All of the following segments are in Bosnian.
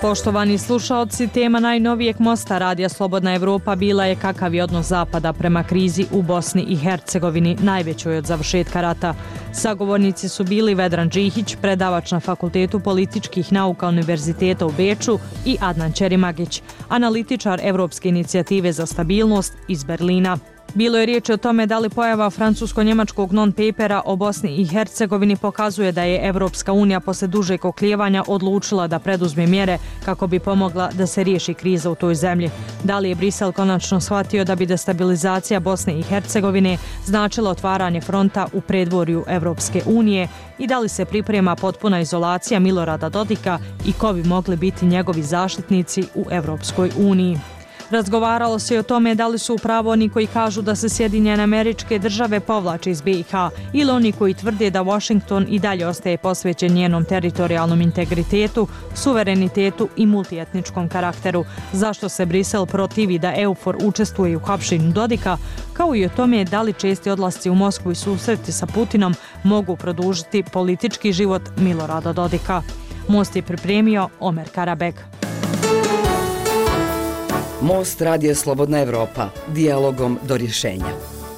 Poštovani slušaoci, tema najnovijeg mosta Radija Slobodna Evropa bila je kakav je odnos Zapada prema krizi u Bosni i Hercegovini, najvećoj od završetka rata. Sagovornici su bili Vedran Džihić, predavač na Fakultetu političkih nauka Univerziteta u Beču, i Adnan Ćerimagić, analitičar Evropske inicijative za stabilnost iz Berlina. Bilo je riječ o tome da li pojava francusko-njemačkog non-papera o Bosni i Hercegovini pokazuje da je Evropska unija posle dužeg oklijevanja odlučila da preduzme mjere kako bi pomogla da se riješi kriza u toj zemlji. Da li je Brisel konačno shvatio da bi destabilizacija Bosne i Hercegovine značila otvaranje fronta u predvorju Evropske unije i da li se priprema potpuna izolacija Milorada Dodika i ko bi mogli biti njegovi zaštitnici u Evropskoj uniji. Razgovaralo se i o tome da li su u pravu oni koji kažu da se Sjedinjene Američke Države povlače iz BiH ili oni koji tvrde da Washington i dalje ostaje posvećen njenom teritorijalnom integritetu, suverenitetu i multietničkom karakteru. Zašto se Brisel protivi da EUFOR učestvuje u hapšenju Dodika, kao i o tome da li česti odlasci u Moskvu i susreti sa Putinom mogu produžiti politički život Milorada Dodika. Most je pripremio Omer Karabek. Most Radija Slobodna Evropa. Dijalogom do rješenja.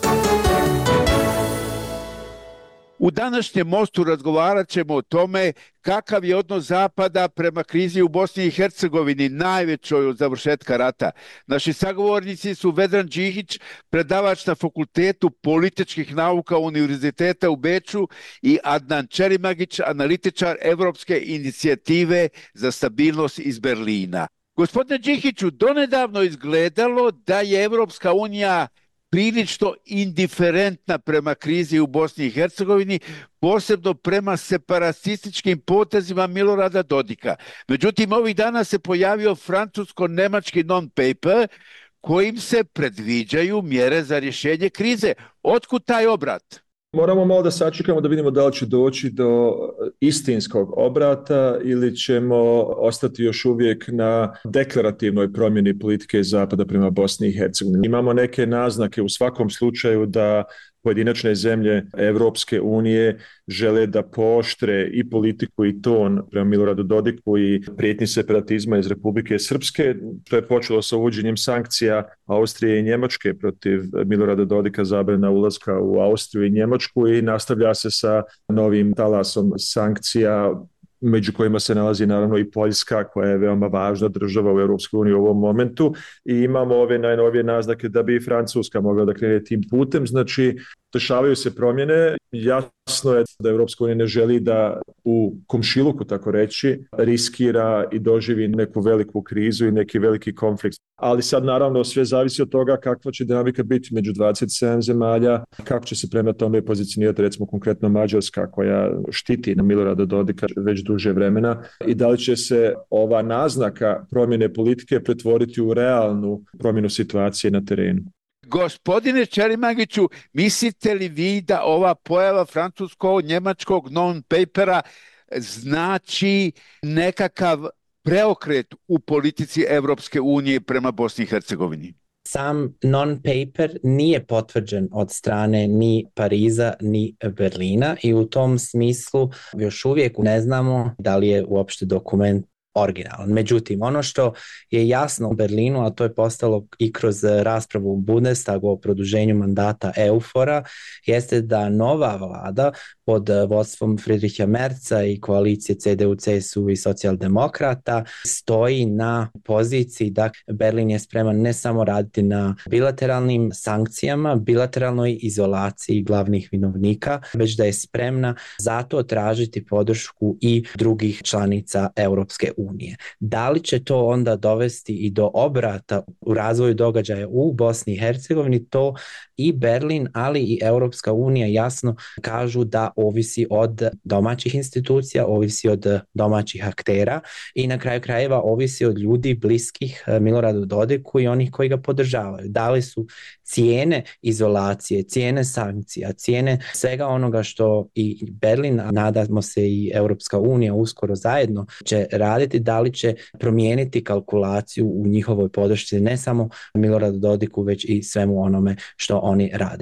U današnjem mostu razgovarat ćemo o tome kakav je odnos Zapada prema krizi u Bosni i Hercegovini, najvećoj od završetka rata. Naši sagovornici su Vedran Džihić, predavač na Fakultetu političkih nauka Univerziteta u Beču, i Adnan Ćerimagić, analitičar Evropske inicijative za stabilnost iz Berlina. Gospodine Džihiću, donedavno izgledalo da je Evropska unija prilično indiferentna prema krizi u Bosni i Hercegovini, posebno prema separatističkim potezima Milorada Dodika. Međutim, ovih dana se pojavio francusko-nemački non-paper kojim se predviđaju mjere za rješenje krize. Otkud taj obrat? Moramo malo da sačekamo da vidimo da li će doći do istinskog obrata ili ćemo ostati još uvijek na deklarativnoj promjeni politike Zapada prema Bosni i Hercegovini. Imamo neke naznake u svakom slučaju da pojedinačne zemlje Evropske unije žele da pooštre i politiku i ton prema Miloradu Dodiku i prijetnji separatizma iz Republike Srpske. To je počelo sa uvođenjem sankcija Austrije i Njemačke protiv Milorada Dodika, zabrana ulaska u Austriju i Njemačku, i nastavlja se sa novim talasom sankcija, među kojima se nalazi naravno i Poljska, koja je veoma važna država u Europskoj uniji u ovom momentu, i imamo ove najnovije naznake da bi i Francuska mogla da krene tim putem. Znači, dešavaju se promjene. Jasno je da Europska unija ne želi da u komšiluku, tako reći, riskira i doživi neku veliku krizu i neki veliki konflikt. Ali sad naravno sve zavisi od toga kakva će dinamika biti među 27 zemalja, kako će se prema tome pozicionirati recimo konkretno Mađarska, koja štiti na Milorada Dodika već duže vremena, i da li će se ova naznaka promjene politike pretvoriti u realnu promjenu situacije na terenu. Gospodine Ćerimagiću, mislite li vi da ova pojava francusko-njemačkog non-papera znači nekakav preokret u politici Evropske unije prema Bosni i Hercegovini? Sam non-paper nije potvrđen od strane ni Pariza ni Berlina i u tom smislu još uvijek ne znamo da li je uopšte dokument originalan. Međutim, ono što je jasno u Berlinu, a to je postalo i kroz raspravu u Bundestagu o produženju mandata EUFOR-a, jeste da nova vlada pod vodstvom Friedricha Merza i koalicije CDU, CSU i socijaldemokrata stoji na poziciji da Berlin je spreman ne samo raditi na bilateralnim sankcijama, bilateralnoj izolaciji glavnih vinovnika, već da je spremna zato tražiti podršku i drugih članica Europske unije. Da li će to onda dovesti i do obrata u razvoju događaja u Bosni i Hercegovini, to i Berlin, ali i Europska unija jasno kažu da ovisi od domaćih institucija, ovisi od domaćih aktera i na kraju krajeva ovisi od ljudi bliskih Miloradu Dodiku i onih koji ga podržavaju. Da li su cijene izolacije, cijene sankcija, cijene svega onoga što i Berlin, a nadamo se i Europska unija uskoro zajedno će raditi, da li će promijeniti kalkulaciju u njihovoj podršci ne samo Miloradu Dodiku, već i svemu onome što oni rade.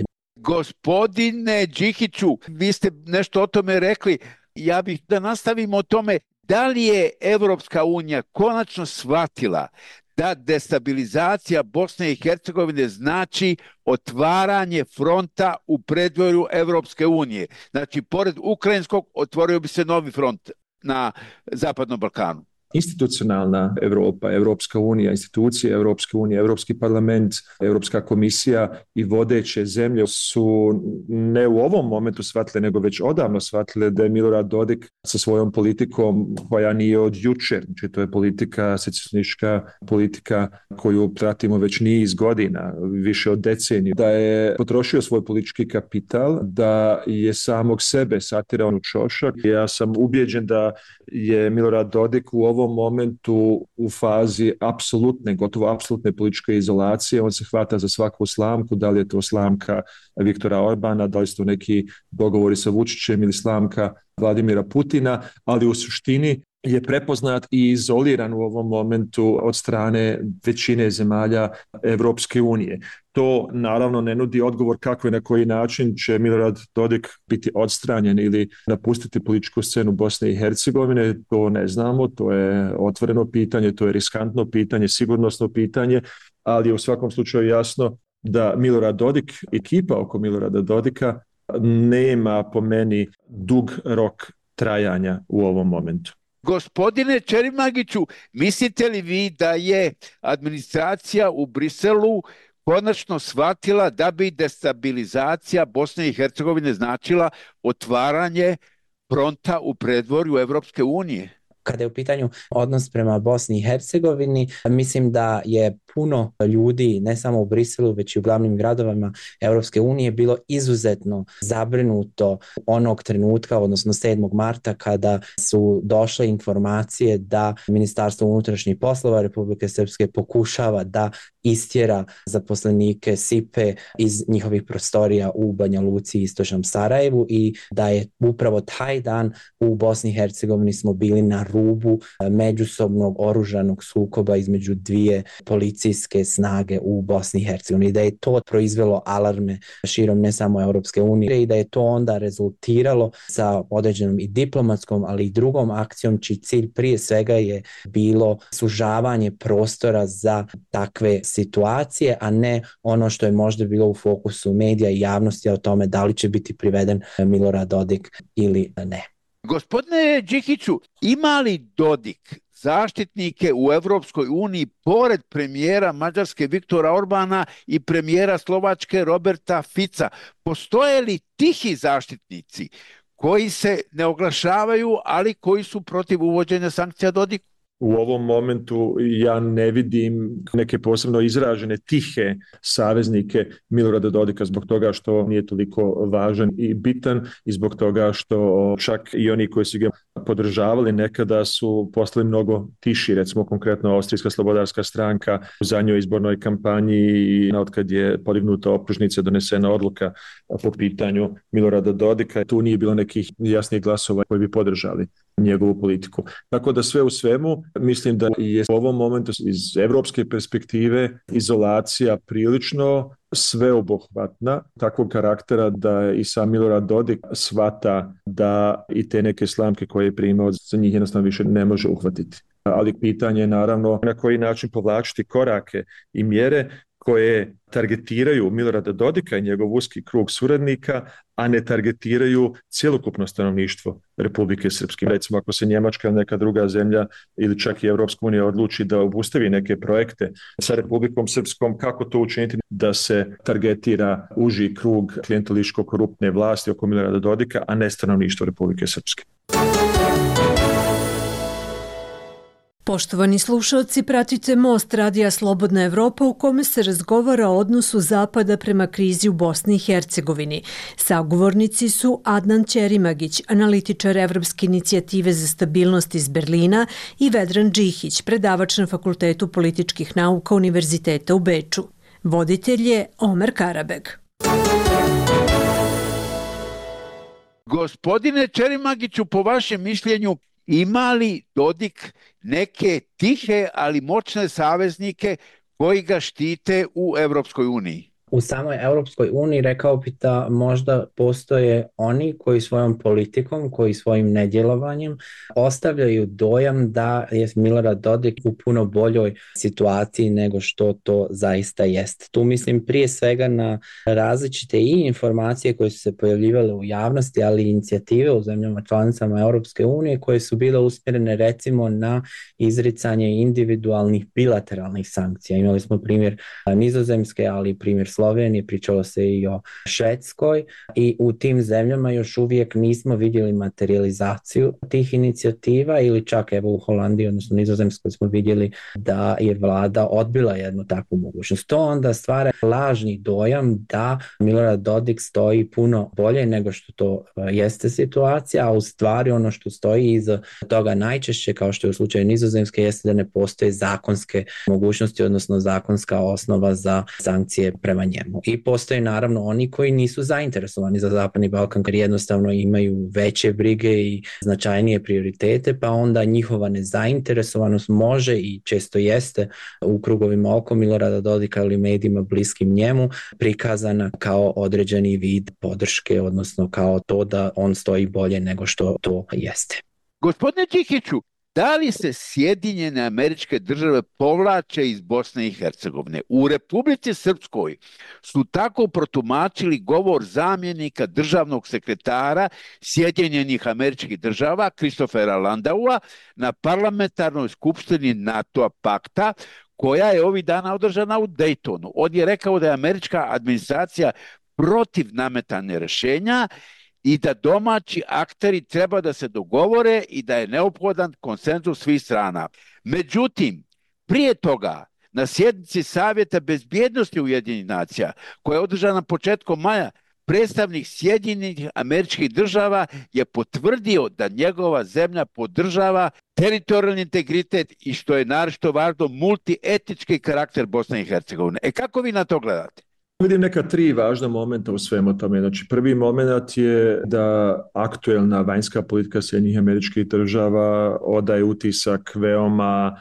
Gospodine Džihiću, vi ste nešto o tome rekli. Ja bih da nastavimo o tome. Da li je Evropska unija konačno shvatila da destabilizacija Bosne i Hercegovine znači otvaranje fronta u predvorju Evropske unije? Znači, pored ukrajinskog otvorio bi se novi front na Zapadnom Balkanu. Institucionalna Europa, Evropska unija, institucije Evropske unije, Evropski parlament, Evropska komisija i vodeće zemlje su ne u ovom momentu shvatile, nego već odavno shvatile da je Milorad Dodik sa svojom politikom koja nije od jučer, znači to je politika, secesionistička politika koju pratimo već niz godina, više od deceniju, da je potrošio svoj politički kapital, da je samog sebe satirao u čošak. Ja sam ubijeđen da je Milorad Dodik u ovom momentu u fazi apsolutne, gotovo apsolutne političke izolacije. On se hvata za svaku slamku, da li je to slamka Viktora Orbana, da li su to neki dogovori sa Vučićem ili slamka Vladimira Putina, ali u suštini je prepoznat i izoliran u ovom momentu od strane većine zemalja Evropske unije. To naravno ne nudi odgovor kako i na koji način će Milorad Dodik biti odstranjen ili napustiti političku scenu Bosne i Hercegovine. To ne znamo, to je otvoreno pitanje, to je riskantno pitanje, sigurnosno pitanje, ali je u svakom slučaju jasno da Milorad Dodik, ekipa oko Milorada Dodika nema po meni dug rok trajanja u ovom momentu. Gospodine Čerimagiću, mislite li vi da je administracija u Briselu konačno shvatila da bi destabilizacija Bosne i Hercegovine značila otvaranje fronta u predvorju Evropske unije? Kada je u pitanju odnos prema Bosni i Hercegovini, mislim da je puno ljudi, ne samo u Briselu, već i u glavnim gradovima Europske unije, bilo izuzetno zabrinuto onog trenutka, odnosno 7. marta, kada su došle informacije da Ministarstvo unutrašnjih poslova Republike Srpske pokušava da istjera zaposlenike SIPE iz njihovih prostorija u Banja Luci i istočnom Sarajevu i da je upravo taj dan u Bosni i Hercegovini smo bili na rubu međusobnog oružanog sukoba između dvije policijske snage u Bosni i Hercegovini. Da je to proizvelo alarme širom ne samo Europske unije i da je to onda rezultiralo sa određenom i diplomatskom, ali i drugom akcijom čiji cilj prije svega je bilo sužavanje prostora za takve situacije, a ne ono što je možda bilo u fokusu medija i javnosti o tome da li će biti priveden Milorad Dodik ili ne. Gospodine Đikiću, ima li Dodik zaštitnike u Evropskoj uniji pored premijera Mađarske Viktora Orbana i premijera Slovačke Roberta Fica? Postoje li tihi zaštitnici koji se ne oglašavaju, ali koji su protiv uvođenja sankcija Dodiku? U ovom momentu ja ne vidim neke posebno izražene tihe saveznike Milorada Dodika zbog toga što nije toliko važan i bitan i zbog toga što čak i oni koji su ga podržavali nekada su postali mnogo tiši, recimo konkretno Austrijska slobodarska stranka u zadnjoj izbornoj kampanji i otkad je podignuta optužnica, donesena odluka po pitanju Milorada Dodika, tu nije bilo nekih jasnih glasova koji bi podržali njegovu politiku. Tako da sve u svemu mislim da je u ovom momentu iz evropske perspektive izolacija prilično sveobuhvatna, takvog karaktera da i sam Milorad Dodik shvata da i te neke slamke koje je primao za njih jednostavno više ne može uhvatiti. Ali pitanje je naravno na koji način povlačiti korake i mjere koje targetiraju Milorada Dodika i njegov uski krug suradnika, a ne targetiraju cjelokupno stanovništvo Republike Srpske. Recimo ako se Njemačka ili neka druga zemlja ili čak i Evropska unija odluči da obustavi neke projekte sa Republikom Srpskom, kako to učiniti da se targetira uži krug klijentelističko-koruptne vlasti oko Milorada Dodika, a ne stanovništvo Republike Srpske. Poštovani slušalci, pratite Most Radija Slobodna Evropa u kome se razgovara o odnosu Zapada prema krizi u Bosni i Hercegovini. Sagovornici su Adnan Ćerimagić, analitičar Evropske inicijative za stabilnost iz Berlina, i Vedran Džihić, predavač na Fakultetu političkih nauka Univerziteta u Beču. Voditelj je Omer Karabeg. Gospodine Ćerimagiću, po vašem mišljenju, ima li Dodik neke tihe, ali moćne saveznike koji ga štite u Evropskoj uniji? U samoj Europskoj uniji rekao bi da možda postoje oni koji svojom politikom, koji svojim nedjelovanjem ostavljaju dojam da je Milorad Dodik u puno boljoj situaciji nego što to zaista jest. Tu mislim prije svega na različite i informacije koje su se pojavljivale u javnosti, ali i inicijative u zemljama članicama Europske unije koje su bile usmjerene recimo na izricanje individualnih bilateralnih sankcija. Imali smo primjer Nizozemske, ali i primjer Slovenije, pričalo se i o Švedskoj i u tim zemljama još uvijek nismo vidjeli materializaciju tih inicijativa ili čak evo u Holandiji, odnosno Nizozemskoj smo vidjeli da je vlada odbila jednu takvu mogućnost. To onda stvara lažni dojam da Milorad Dodik stoji puno bolje nego što to jeste situacija, a u stvari ono što stoji iza toga najčešće, kao što je u slučaju Nizozemske, jeste da ne postoje zakonske mogućnosti, odnosno zakonska osnova za sankcije prema njemu. I postoje naravno oni koji nisu zainteresovani za Zapadni Balkan, jer jednostavno imaju veće brige i značajnije prioritete, pa onda njihova nezainteresovanost može i često jeste u krugovima oko Milorada Dodika ili medijima bliskim njemu prikazana kao određeni vid podrške, odnosno kao to da on stoji bolje nego što to jeste. Gospodine Čikiću, da li se Sjedinjene Američke Države povlače iz Bosne i Hercegovine? U Republici Srpskoj su tako protumačili govor zamjenika državnog sekretara Sjedinjenih Američkih Država Christophera Landaua na parlamentarnoj skupštini NATO pakta koja je ovih dana održana u Daytonu. On je rekao da je američka administracija protiv nametanja rješenja i da domaći akteri treba da se dogovore i da je neophodan konsenzus svih strana. Međutim, prije toga, na sjednici Savjeta bezbjednosti Ujedinjenih nacija, koja je održana početkom maja, predstavnik Sjedinjenih Američkih Država je potvrdio da njegova zemlja podržava teritorijalni integritet i, što je naročito važno, multietnički karakter Bosne i Hercegovine. Kako vi na to gledate? Vidim neka tri važna momenta u svemu tome. Znači, prvi moment je da aktuelna vanjska politika Sjedinjenih Američkih Država odaje utisak veoma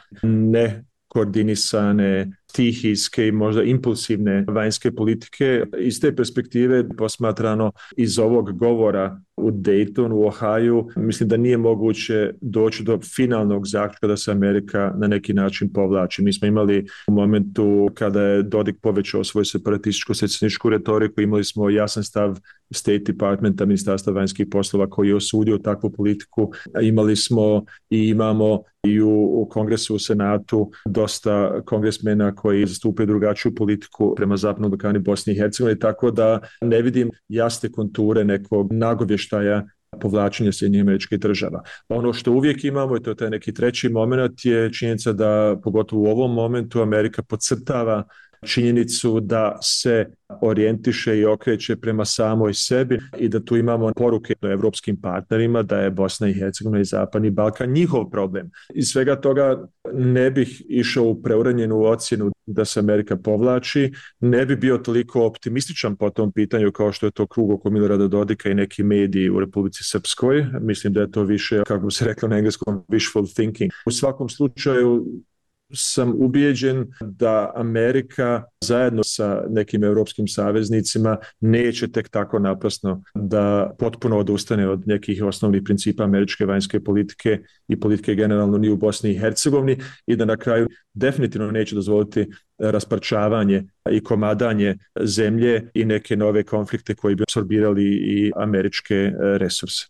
nekoordinisane, stihijske i možda impulsivne vanjske politike. Iz te perspektive posmatrano iz ovog govora u Daytonu, u Ohaju, mislim da nije moguće doći do finalnog zaključka da se Amerika na neki način povlači. Mi smo imali u momentu kada je Dodik povećao svoju separatističko-secesionističku retoriku, imali smo jasan stav State Departmenta, Ministarstva vanjskih poslova koji je osudio takvu politiku. Imali smo i imamo i u Kongresu, u Senatu dosta kongresmena koji zastupaju drugačiju politiku prema Zapadnom Balkanu i Bosni i Hercegovini, tako da ne vidim jasne konture nekog nagovještaja povlačenja Sjedinjenih Američkih Država. Ono što uvijek imamo, i to je taj neki treći moment, je činjenica da pogotovo u ovom momentu Amerika podcrtava činjenicu da se orijentiše i okreće prema samoj sebi i da tu imamo poruke evropskim partnerima da je Bosna i Hercegovina i Zapadni Balkan njihov problem. Iz svega toga ne bih išao u preuranjenu ocjenu da se Amerika povlači, ne bi bio toliko optimističan po tom pitanju kao što je to krug oko Milorada Dodika i neki mediji u Republici Srpskoj. Mislim da je to više, kako bi se reklo na engleskom, wishful thinking. U svakom slučaju sam ubijeđen da Amerika zajedno sa nekim europskim saveznicima neće tek tako naprasno da potpuno odustane od nekih osnovnih principa američke vanjske politike i politike generalno ni u Bosni i Hercegovini i da na kraju definitivno neće dozvoliti rasparčavanje i komadanje zemlje i neke nove konflikte koji bi apsorbirali i američke resurse.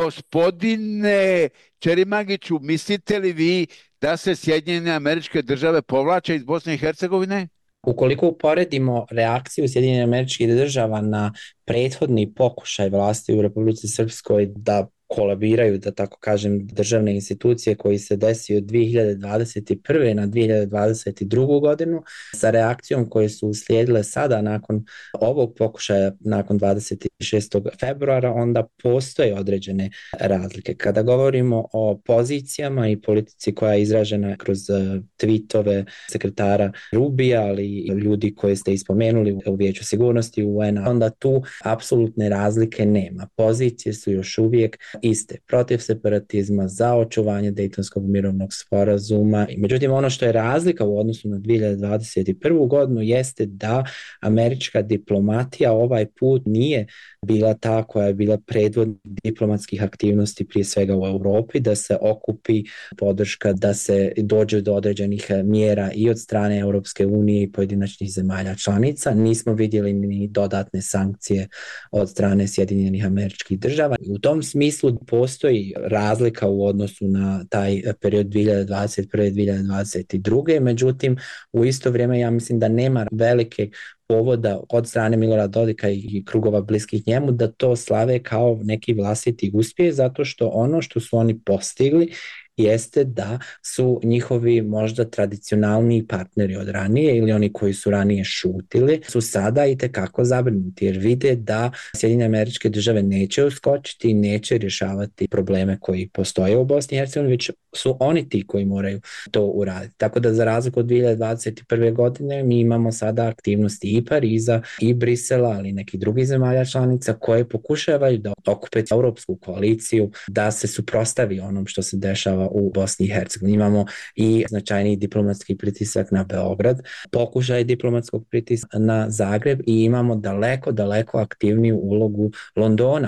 Gospodine Čerimagiću, mislite li vi da se Sjedinjene Američke Države povlače iz Bosne i Hercegovine? Ukoliko uporedimo reakciju Sjedinjenih Američkih Država na prethodni pokušaj vlasti u Republici Srpskoj da kolabiraju, da tako kažem, državne institucije koji se desio od 2021. na 2022. godinu sa reakcijom koje su uslijedile sada nakon ovog pokušaja, nakon 26. februara, onda postoje određene razlike. Kada govorimo o pozicijama i politici koja je izražena kroz tweetove sekretara Rubija, ali i ljudi koje ste ispomenuli u Vijeću sigurnosti UN-a, onda tu apsolutne razlike nema. Pozicije su još uvijek iste, protiv separatizma, za očuvanje Dejtonskog mirovnog sporazuma. Međutim, ono što je razlika u odnosu na 2021. godinu jeste da američka diplomatija ovaj put nije bila ta koja je bila predvodnik diplomatskih aktivnosti prije svega u Europi, da se okupi podrška, da se dođe do određenih mjera i od strane Europske unije i pojedinačnih zemalja članica. Nismo vidjeli ni dodatne sankcije od strane Sjedinjenih Američkih Država. U tom smislu postoji razlika u odnosu na taj period 2021-2022. Međutim, u isto vrijeme ja mislim da nema velike povoda od strane Milorada Dodika i krugova bliskih njemu da to slave kao neki vlastiti uspjeh, zato što ono što su oni postigli jeste da su njihovi možda tradicionalni partneri od ranije ili oni koji su ranije šutili su sada i tekako zabrinuti jer vide da Sjedinjene Američke Države neće uskočiti i neće rješavati probleme koji postoje u Bosni i Hercegovini, već su oni ti koji moraju to uraditi. Tako da za razliku od 2021. godine mi imamo sada aktivnosti i Pariza i Brisela, ali i nekih drugih zemalja članica koje pokušavaju da okupe europsku koaliciju, da se suprotstavi onom što se dešava u Bosni i Hercegovini. Imamo i značajni diplomatski pritisak na Beograd, pokušaj diplomatskog pritiska na Zagreb i imamo daleko aktivniju ulogu Londona.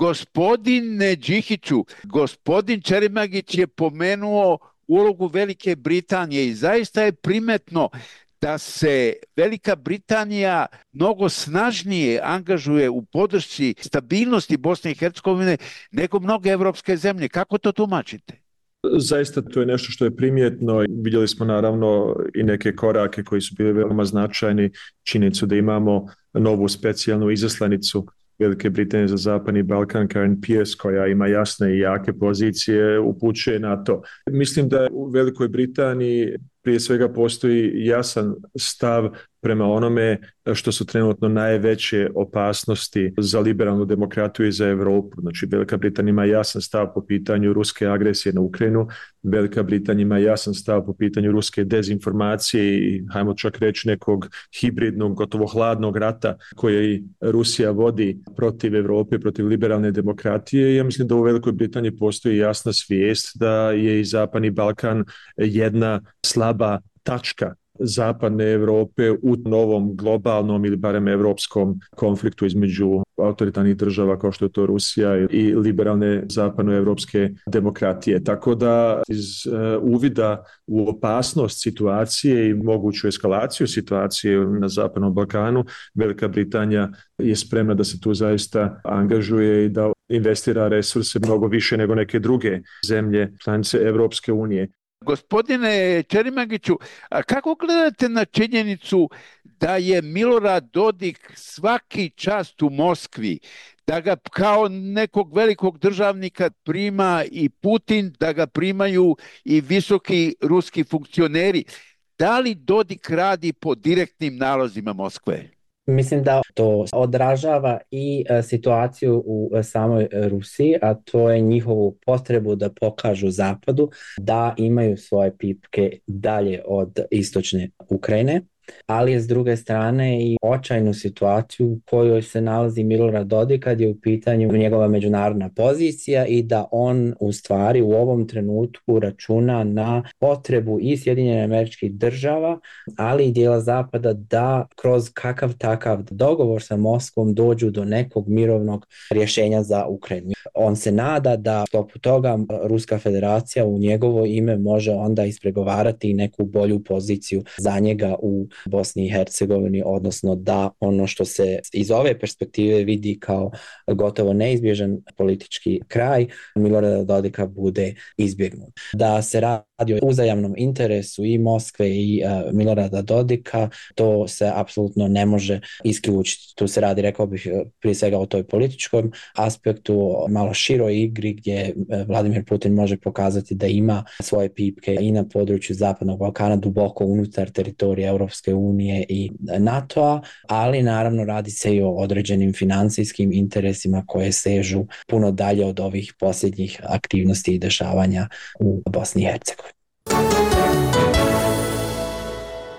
Gospodine Đikiću, gospodin Čerimagić je pomenuo ulogu Velike Britanije i zaista je primetno da se Velika Britanija mnogo snažnije angažuje u podršci stabilnosti Bosne i Hercegovine nego mnoge evropske zemlje. Kako to tumačite? Zaista to je nešto što je primjetno. Vidjeli smo naravno i neke korake koji su bili veoma značajni. Činjenicu da imamo novu specijalnu izaslanicu Velike Britanije za Zapadni Balkan, Karen Pierce, koja ima jasne i jake pozicije, upućuje na to. Mislim da u Velikoj Britaniji prije svega postoji jasan stav prema onome što su trenutno najveće opasnosti za liberalnu demokratiju i za Europu. Znači, Velika Britanija ima jasan stav po pitanju ruske agresije na Ukrajinu, Velika Britanija ima jasan stav po pitanju ruske dezinformacije i, hajmo čak reći, nekog hibridnog, gotovo hladnog rata koji Rusija vodi protiv Europe, protiv liberalne demokratije. Ja mislim da u Velikoj Britaniji postoji jasna svijest da je i Zapadni Balkan jedna slaba tačka Zapadne Europe u novom globalnom ili barem europskom konfliktu između autoritarnih država kao što je to Rusija i liberalne zapadnoevropske demokratije. Tako da iz uvida u opasnost situacije i moguću eskalaciju situacije na Zapadnom Balkanu, Velika Britanija je spremna da se tu zaista angažuje i da investira resurse mnogo više nego neke druge zemlje članice Europske unije. Gospodine Čerimagiću, a kako gledate na činjenicu da je Milorad Dodik svaki čast u Moskvi, da ga kao nekog velikog državnika prima i Putin, da ga primaju i visoki ruski funkcioneri? Da li Dodik radi po direktnim nalozima Moskve? Mislim da to odražava i situaciju u samoj Rusiji, a to je njihovu potrebu da pokažu Zapadu da imaju svoje pipke dalje od istočne Ukrajine, ali je s druge strane i očajnu situaciju u kojoj se nalazi Milorad Dodik kad je u pitanju njegova međunarodna pozicija i da on u stvari u ovom trenutku računa na potrebu i Sjedinjenih Američkih Država, ali i dijela Zapada da kroz kakav takav dogovor sa Moskvom dođu do nekog mirovnog rješenja za Ukrajinu. On se nada da sklopu toga Ruska federacija u njegovo ime može onda ispregovarati neku bolju poziciju za njega u Bosni i Hercegovini, odnosno da ono što se iz ove perspektive vidi kao gotovo neizbježan politički kraj Milorada Dodika bude izbjegnut. Da se radi o uzajamnom interesu i Moskve i Milorada Dodika, to se apsolutno ne može isključiti. Tu se radi, rekao bih, prije svega o toj političkom aspektu, malo široj igri gdje Vladimir Putin može pokazati da ima svoje pipke i na području Zapadnog Balkana, duboko unutar teritorija Europske unije i NATO-a, ali naravno radi se i o određenim financijskim interesima koje sežu puno dalje od ovih posljednjih aktivnosti i dešavanja u Bosni i Hercegovini.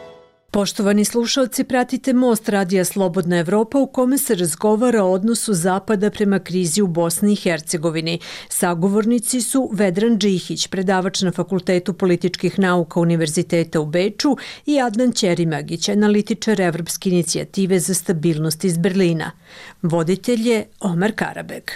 Poštovani slušalci, pratite Most radija Slobodna Evropa u kome se razgovara o odnosu Zapada prema krizi u Bosni i Hercegovini. Sagovornici su Vedran Džihić, predavač na Fakultetu političkih nauka Univerziteta u Beču, i Adnan Ćerimagić, analitičar Evropske inicijative za stabilnost iz Berlina. Voditelj je Omer Karabeg.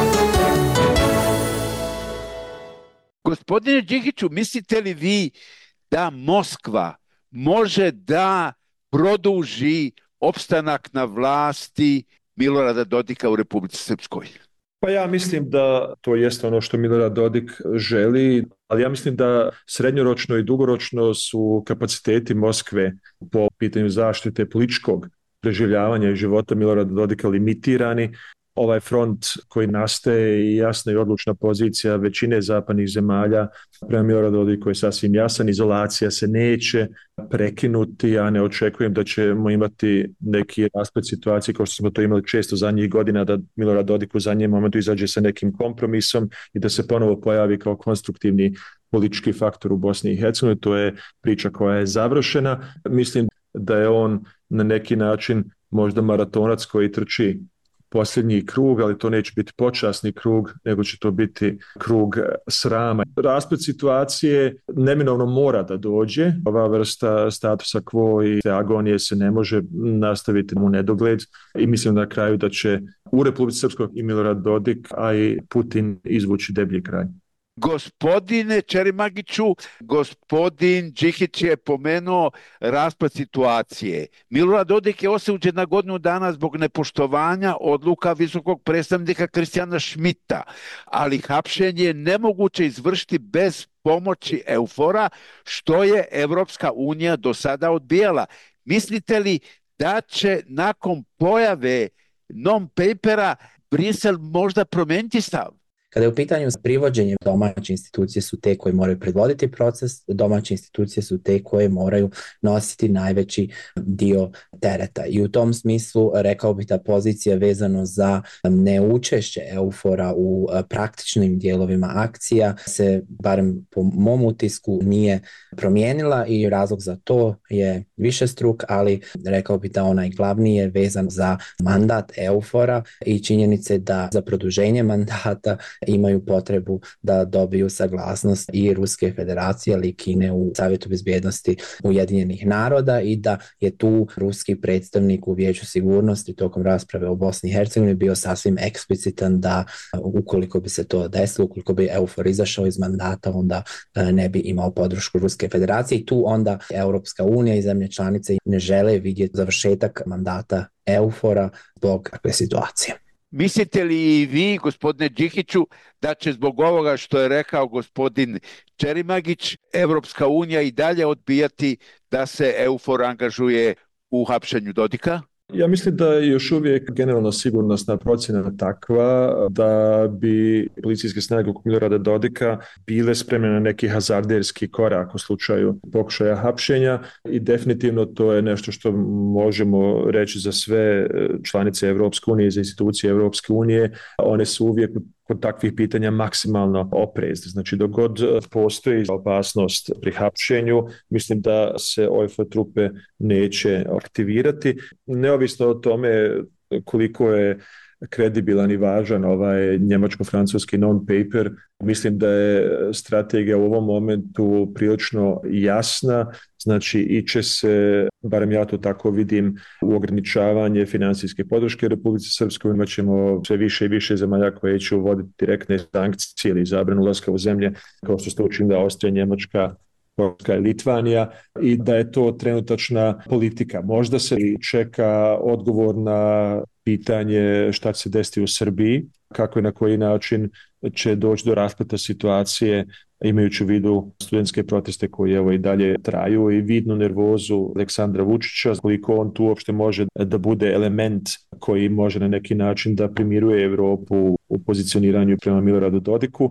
Gospodine Džihiću, mislite li vi da Moskva može da produži opstanak na vlasti Milorada Dodika u Republici Srpskoj? Pa ja mislim da to jeste ono što Milorad Dodik želi, ali ja mislim da srednjoročno i dugoročno su kapaciteti Moskve po pitanju zaštite političkog preživljavanja i života Milorada Dodika limitirani. Ovaj front koji nastaje i jasna i odlučna pozicija većine zapadnih zemalja prema Miloradu Dodiku je sasvim jasan. Izolacija se neće prekinuti, ja ne očekujem da ćemo imati neki rasplet situacije kao što smo to imali često zadnjih godina, da Milorad Dodik u zadnjem momentu izađe sa nekim kompromisom i da se ponovo pojavi kao konstruktivni politički faktor u Bosni i Hercegovini. To je priča koja je završena. Mislim da je on na neki način možda maratonac koji trči posljednji krug, ali to neće biti počasni krug, nego će to biti krug srama. Rasplet situacije neminovno mora da dođe. Ova vrsta statusa quo i te agonije se ne može nastaviti u nedogled i mislim na kraju da će u Republici Srpskoj i Milorad Dodik, a i Putin izvući deblji kraj. Gospodine Ćerimagiću, gospodin Džihić je pomenuo raspad situacije. Milorad Dodik je osuđen na godinu dana zbog nepoštovanja odluka visokog predstavnika Kristijana Šmita, ali hapšenje je nemoguće izvršiti bez pomoći EUFOR-a, što je Evropska unija do sada odbijala. Mislite li da će nakon pojave non-papera Brisel možda promijeniti stav? Kada je u pitanju privođenje, domaće institucije su te koje moraju predvoditi proces, domaće institucije su te koje moraju nositi najveći dio tereta. I u tom smislu rekao bih da pozicija vezano za neučešće EUFOR-a u praktičnim dijelovima akcija se, barem po mom utisku, nije promijenila i razlog za to je višestruk, ali rekao bih da onaj glavni je vezan za mandat EUFOR-a i činjenice da za produženje mandata imaju potrebu da dobiju saglasnost i Ruske federacije, ali i Kine u Savjetu bezbjednosti Ujedinjenih naroda i da je tu ruski predstavnik u Vijeću sigurnosti tokom rasprave o Bosni i Hercegovini bio sasvim eksplicitan da ukoliko bi se to desilo, ukoliko bi EUFOR izašao iz mandata, onda ne bi imao podršku Ruske federacije i tu onda Europska unija i zemlje članice ne žele vidjeti završetak mandata EUFOR-a zbog takve situacije. Mislite li i vi, gospodine Džihiću, da će zbog ovoga što je rekao gospodin Ćerimagić, Evropska unija i dalje odbijati da se EUFOR angažuje u hapšenju Dodika? Ja mislim da je još uvijek generalno sigurnosna procjena takva da bi policijske snage oko Milorada Dodika bile spremne na neki hazarderski korak u slučaju pokušaja hapšenja i definitivno to je nešto što možemo reći za sve članice Evropske unije i za institucije Evropske unije. One su uvijek kod takvih pitanja maksimalno oprezni. Znači, dok god postoji opasnost pri hapšenju, mislim da se OFA trupe neće aktivirati. Neovisno o tome koliko je kredibilan i važan ovaj njemačko-francuski non-paper, mislim da je strategija u ovom momentu prilično jasna, znači iće se, barem ja to tako vidim, u ograničavanje financijske podrške Republici Srpskoj. Imat ćemo sve više i više zemalja koje će uvoditi direktne sankcije ili zabranu ulaska u zemlje, kao što ste učinili Austrija, Njemačka, Poljska i Litvanija, i da je to trenutačna politika. Možda se čeka odgovor na pitanje šta će se desiti u Srbiji, kako i na koji način će doći do raspleta situacije, imajući u vidu studentske proteste koji evo i dalje traju i vidnu nervozu Aleksandra Vučića, koliko on tu uopšte može da bude element koji može na neki način da primiruje Evropu u pozicioniranju prema Miloradu Dodiku. A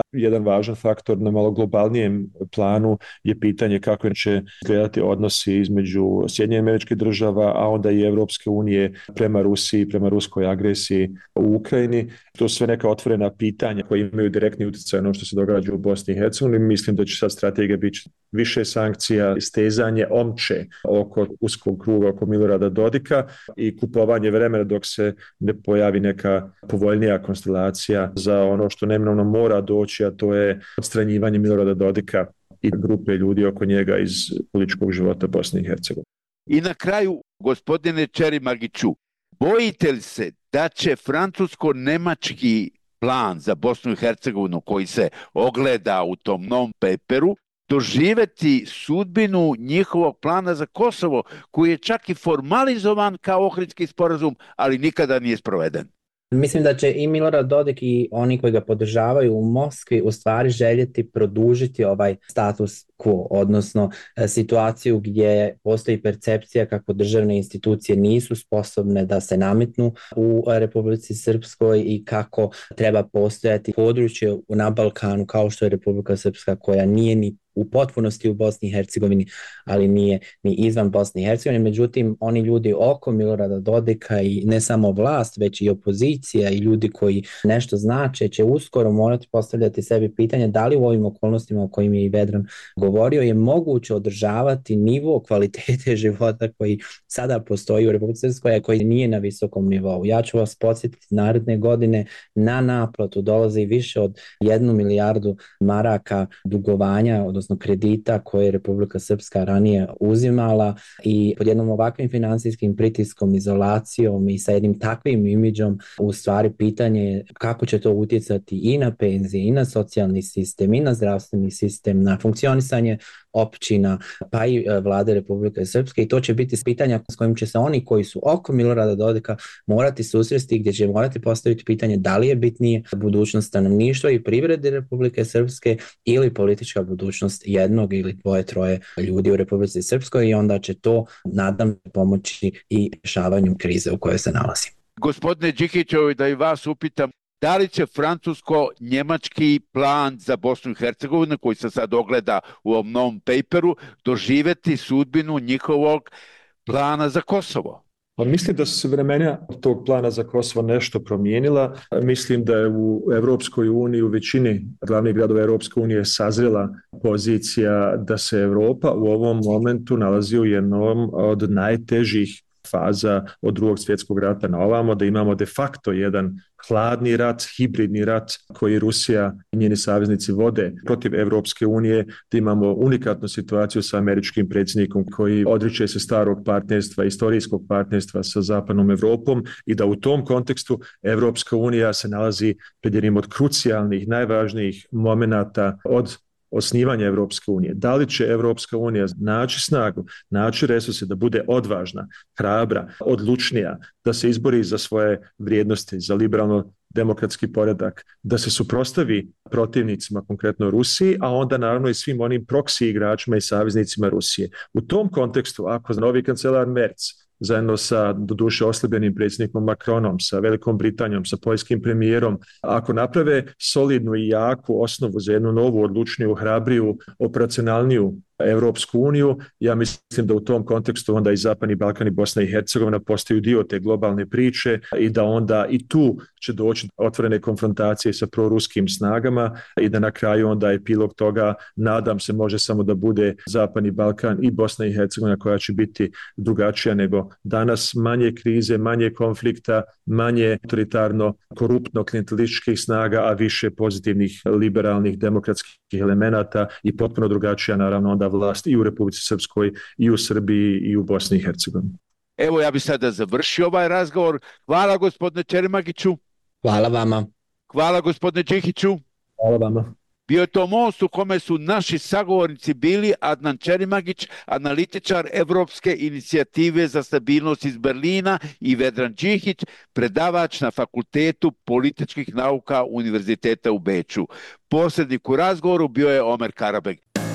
jedan važan faktor na malo globalnijem planu je pitanje kako će izgledati odnosi između Sjedinjenih Američkih Država, a onda i Europske unije prema Rusiji, prema ruskoj agresiji u Ukrajini. To su sve neka otvorena pitanja koje imaju direktni utjecaj na ono što se događa u Bosni i Hercegovini. Mislim da će sad strategija biti više sankcija, stezanje omče oko uskog kruga, oko Milorada Dodika i kupovanje vremena dok se ne pojavi neka povoljnija konstelacija za ono što neminovno mora doći, a to je odstranjivanje Milorada Dodika i grupe ljudi oko njega iz političkog života Bosne i Hercegovine. I na kraju, gospodine Čerimagiću, bojite li se da će francusko-nemački plan za Bosnu i Hercegovinu koji se ogleda u tom non-paperu doživjeti sudbinu njihovog plana za Kosovo, koji je čak i formalizovan kao Ohridski sporazum, ali nikada nije sproveden? Mislim da će i Milorad Dodik i oni koji ga podržavaju u Moskvi u stvari željeti produžiti ovaj status quo, odnosno situaciju gdje postoji percepcija kako državne institucije nisu sposobne da se nametnu u Republici Srpskoj i kako treba postojati područje na Balkanu kao što je Republika Srpska, koja nije ni u potpunosti u Bosni i Hercegovini, ali nije ni izvan Bosne i Hercegovine. Međutim, oni ljudi oko Milorada Dodika i ne samo vlast, već i opozicija i ljudi koji nešto znače će uskoro morati postavljati sebi pitanje da li u ovim okolnostima o kojim je i Vedran govorio je moguće održavati nivo kvalitete života koji sada postoji u Republici Srpskoj, a koji nije na visokom nivou. Ja ću vas podsjetiti, naredne godine na naplatu dolazi više od 1 milijardu maraka dugovanja, odnosno kredita koje je Republika Srpska ranije uzimala, i pod jednom ovakvim finansijskim pritiskom, izolacijom i sa jednim takvim imidžom u stvari pitanje je kako će to utjecati i na penzije, i na socijalni sistem, i na zdravstveni sistem, na funkcionisanje općina, pa i vlade Republike Srpske, i to će biti pitanja s kojim će se oni koji su oko Milorada Dodika morati susresti, gdje će morati postaviti pitanje da li je bitnije budućnost stanovništva i privrede Republike Srpske ili politička budućnost jednog ili dvoje, troje ljudi u Republici Srpskoj, i onda će to, nadam, pomoći i rješavanju krize u kojoj se nalazi. Gospodine Đikićevi, da i vas upitam, da li će francusko-njemački plan za Bosnu i Hercegovinu, koji se sad ogleda u ovom novom paperu, doživjeti sudbinu njihovog plana za Kosovo? Pa mislim da su se vremena tog plana za Kosovo nešto promijenila. Mislim da je u Europskoj uniji, u većini glavnih gradova Europske unije sazrela pozicija da se Europa u ovom momentu nalazi u jednom od najtežih faza od Drugog svjetskog rata na ovamo, da imamo de facto jedan hladni rat, hibridni rat koji Rusija i njeni saveznici vode protiv Europske unije, da imamo unikatnu situaciju sa američkim predsjednikom koji odriče se starog partnerstva, istorijskog partnerstva sa zapadnom Europom, i da u tom kontekstu Europska unija se nalazi pred jednim od krucijalnih, najvažnijih momenata od osnivanja Europske unije. Da li će Europska unija naći snagu, naći resurse da bude odvažna, hrabra, odlučnija, da se izbori za svoje vrijednosti, za liberalno demokratski poredak, da se suprotstavi protivnicima, konkretno Rusiji, a onda naravno i svim onim proksi igračima i saveznicima Rusije. U tom kontekstu, ako novi kancelar Merz zajedno sa doduše oslabljenim predsjednikom Macronom, sa Velikom Britanijom, sa poljskim premijerom, ako naprave solidnu i jaku osnovu za jednu novu, odlučniju, hrabriju, operacionalniju Europsku uniju, ja mislim da u tom kontekstu onda i Zapadni Balkan i Bosna i Hercegovina postaju dio te globalne priče, i da onda i tu će doći otvorene konfrontacije sa proruskim snagama, i da na kraju onda epilog toga, nadam se, može samo da bude Zapadni Balkan i Bosna i Hercegovina koja će biti drugačija nego danas, manje krize, manje konflikta, manje autoritarno, koruptno, klijentelističkih snaga, a više pozitivnih, liberalnih, demokratskih elemenata i potpuno drugačija naravno onda vlast i u Republici Srpskoj, i u Srbiji, i u Bosni i Hercegovini. Evo, ja bih sada završio ovaj razgovor. Hvala gospodine Čerimagiću. Hvala vama. Hvala gospodine Đikiću. Hvala vama. Bio je to most u kome su naši sagovornici bili Adnan Čerimagić, analitičar Evropske inicijative za stabilnost iz Berlina, i Vedran Đikić, predavač na Fakultetu političkih nauka Univerziteta u Beču. Posrednik u razgovoru bio je Omer Karabeg.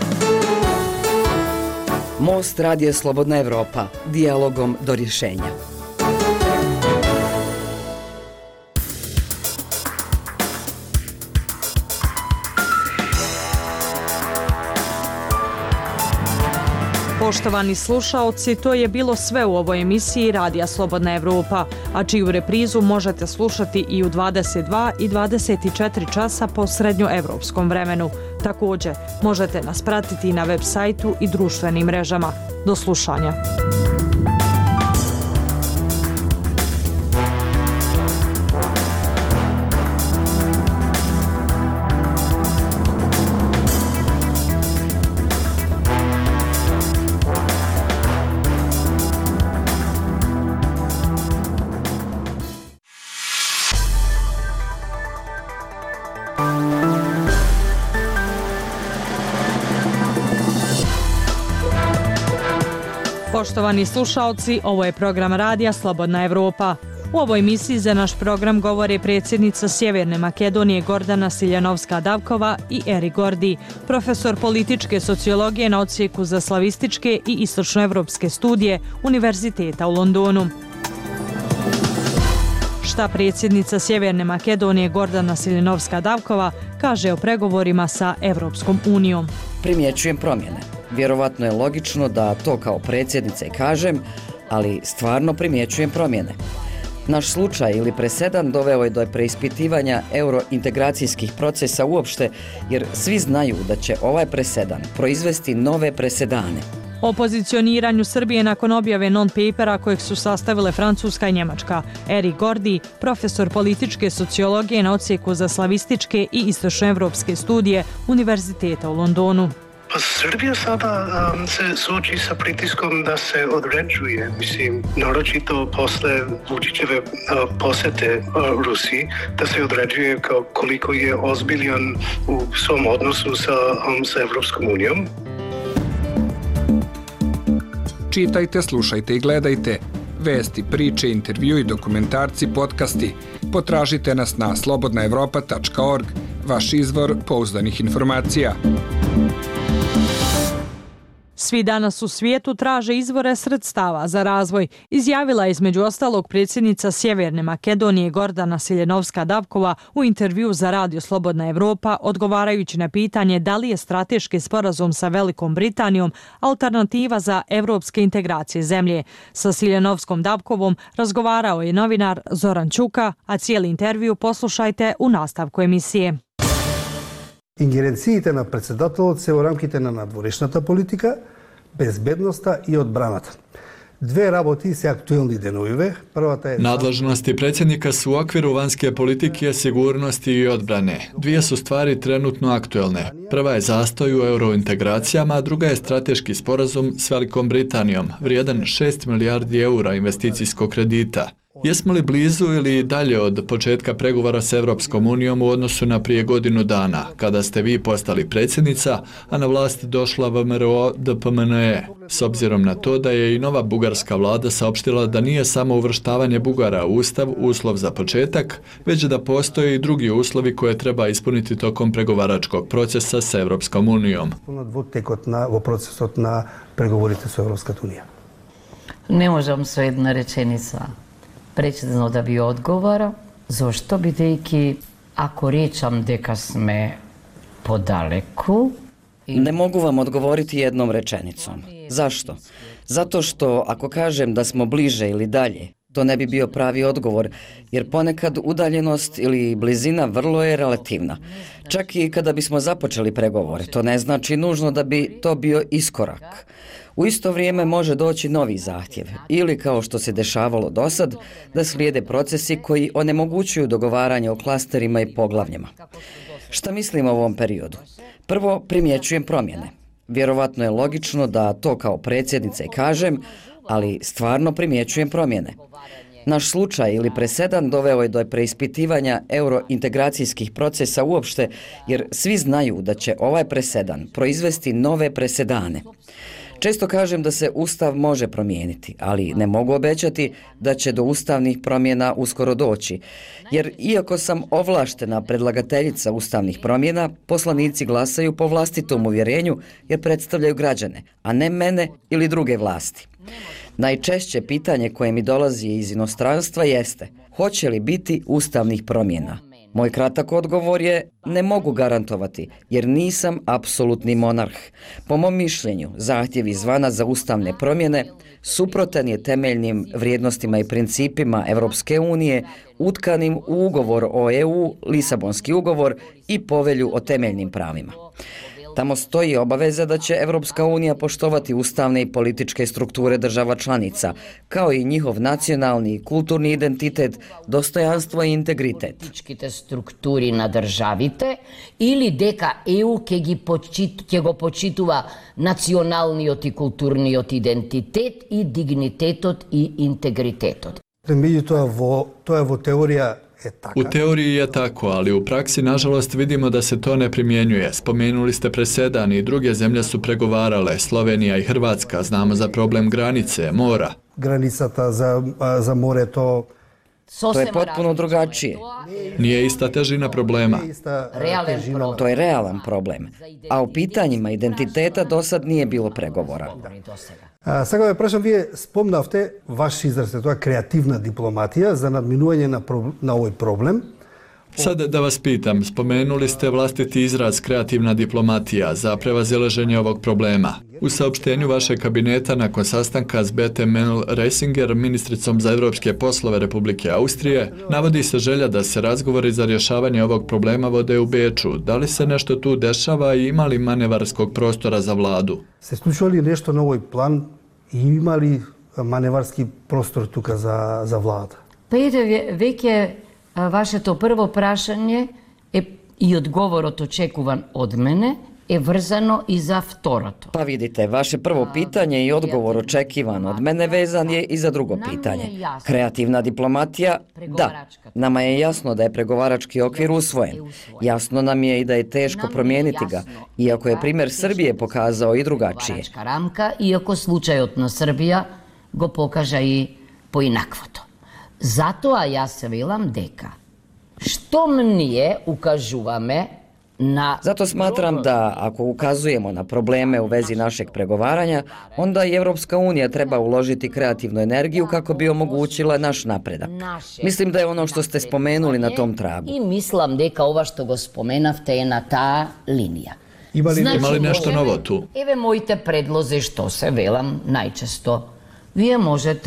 Most Radija Slobodna Evropa. Dijalogom do rješenja. Poštovani slušaoci, to je bilo sve u ovoj emisiji Radija Slobodna Evropa, a čiju reprizu možete slušati i u 22 i 24 časa po srednjoevropskom vremenu. Također, možete nas pratiti na web sajtu i društvenim mrežama. Do slušanja. Poštovani slušaoci, ovo je program Radija Slobodna Evropa. U ovoj emisiji za naš program govore predsjednica Sjeverne Makedonije Gordana Siljanovska-Davkova i Eri Gordi, profesor političke sociologije na odsjeku za slavističke i istočnoevropske studije Univerziteta u Londonu. Šta predsjednica Sjeverne Makedonije Gordana Siljanovska-Davkova kaže o pregovorima sa Evropskom unijom? Primjećujem promjene. Vjerovatno je logično da to kao predsjednica i kažem, ali stvarno primjećujem promjene. Naš slučaj ili presedan doveo je do preispitivanja eurointegracijskih procesa uopšte, jer svi znaju da će ovaj presedan proizvesti nove presedane. O pozicioniranju Srbije nakon objave non-papera kojeg su sastavile Francuska i Njemačka. Eri Gordi, profesor političke sociologije na odsjeku za slavističke i istočnoevropske studije Univerziteta u Londonu. Pa Srbija sada se suoči sa pritiskom da se određuje, naročito posle Vučićeve posete Rusiji, da se određuje koliko je ozbiljan u svom odnosu sa Evropskom unijom. Čitajte, slušajte i gledajte. Vesti, priče, intervjui, dokumentarci, podcasti. Potražite nas na slobodnaevropa.org, vaš izvor pouzdanih informacija. Svi danas u svijetu traže izvore sredstava za razvoj, izjavila je između ostalog predsjednica Sjeverne Makedonije Gordana Siljanovska-Davkova u intervju za Radio Slobodna Evropa, odgovarajući na pitanje da li je strateški sporazum sa Velikom Britanijom alternativa za evropske integracije zemlje. Sa Siljanovskom-Davkovom razgovarao je novinar Zoran Čuka, a cijeli intervju poslušajte u nastavku emisije. Ингеренциите на председателот се во рамките на надворешната политика, безбедноста и одбраната. Dve работи се актуелни деновиве. Првата е Nadležnosti predsjednika su u okviru vanjske politike, sigurnosti i odbrane. Dvije su stvari trenutno aktuelne. Prva je zastoj u eurointegracijama, a druga je strateški sporazum s Velikom Britanijom, vrijedan 6 milijardi eura investicijskog kredita. Jesmo li blizu ili dalje od početka pregovora s Evropskom unijom u odnosu na prije godinu dana, kada ste vi postali predsjednica, a na vlast došla VMRO DPMNE, s obzirom na to da je i nova bugarska vlada saopštila da nije samo uvrštavanje Bugara u Ustav uslov za početak, već da postoje i drugi uslovi koje treba ispuniti tokom pregovaračkog procesa s Evropskom unijom. Во процесот на преговорите со Европската унија. Не можам со една реченица прецизно да ви одговарам, зашто бидејќи ако речам дека сме подалеку. Ne mogu vam odgovoriti jednom rečenicom. Zašto? Zato što ako kažem da smo bliže ili dalje, to ne bi bio pravi odgovor, jer ponekad udaljenost ili blizina vrlo je relativna. Čak i kada bismo započeli pregovore, to ne znači nužno da bi to bio iskorak. U isto vrijeme može doći novi zahtjev ili, kao što se dešavalo dosad, da slijede procesi koji onemogućuju dogovaranje o klasterima i poglavljima. Šta mislim o ovom periodu? Prvo, primjećujem promjene. Vjerovatno je logično da to kao predsjednica i kažem, ali stvarno primjećujem promjene. Naš slučaj ili presedan doveo je do preispitivanja eurointegracijskih procesa uopšte, jer svi znaju da će ovaj presedan proizvesti nove presedane. Često kažem da se Ustav može promijeniti, ali ne mogu obećati da će do ustavnih promjena uskoro doći, jer iako sam ovlaštena predlagateljica ustavnih promjena, poslanici glasaju po vlastitom uvjerenju jer predstavljaju građane, a ne mene ili druge vlasti. Najčešće pitanje koje mi dolazi iz inostranstva jeste: hoće li biti ustavnih promjena? Moj kratak odgovor je ne mogu garantovati, jer nisam apsolutni monarh. Po mom mišljenju, zahtjev izvana za ustavne promjene suprotan je temeljnim vrijednostima i principima Evropske unije utkanim u ugovor o EU, Lisabonski ugovor i povelju o temeljnim pravima. Tamo stoji obaveza da će Evropska unija poštovati ustavne i političke strukture država članica, kao i njihov nacionalni i kulturni identitet, dostojanstvo i integritet. Političkite strukturi na državite ili deka EU ke go počituva nacionalniот i kulturniot identitet i dignitetot i integritetot. To je vo teorija. U teoriji je tako, ali u praksi nažalost vidimo da se to ne primjenjuje. Spomenuli ste presedan i druge zemlje su pregovarale, Slovenija i Hrvatska, znamo za problem granice, mora. Granicata za more to je potpuno drugačije. Nije ista težina problema. To je realan problem. A u pitanjima identiteta do sad nije bilo pregovora. Сега ве прашам, вие спомнавте ваш израз, тоа е креативна дипломатија за надминување на овој проблем. Sad da vas pitam, spomenuli ste vlastiti izraz kreativna diplomatija za prevazilaženje ovog problema. U saopštenju vašeg kabineta nakon sastanka s Bete Mennel-Reisinger, ministricom za evropske poslove Republike Austrije, navodi se želja da se razgovori za rješavanje ovog problema vode u Beču. Da li se nešto tu dešava i ima li manevarskog prostora za vladu? Се случува ли нешто на овој план и има ли маневарски простор тука за влада? Веќе вашето прво прашање и одговорот очекуван од мене je vrzano i za vtoroto. Pa vidite, vaše prvo pitanje i odgovor očekivan od mene vezan je i za drugo pitanje. Kreativna diplomatija, da. Nama je jasno da je pregovarački okvir usvojen. Jasno nam je i da je teško promijeniti ga, iako je primjer Srbije pokazao i drugačije. Рамка, iako slučajot na Srbija go pokaža i poinakvoto. Zato, a ja se velam deka, što mnije ukažuvame Zato smatram da ako ukazujemo na probleme u vezi našeg pregovaranja, onda i Evropska unija treba uložiti kreativnu energiju kako bi omogućila naš napredak. Mislim da je ono što ste spomenuli na tom tragu. I mislim deka ova što go spomenavte je na ta linija. Ima li nešto novo tu? Eve mojite predloze što se velam najčesto. Vi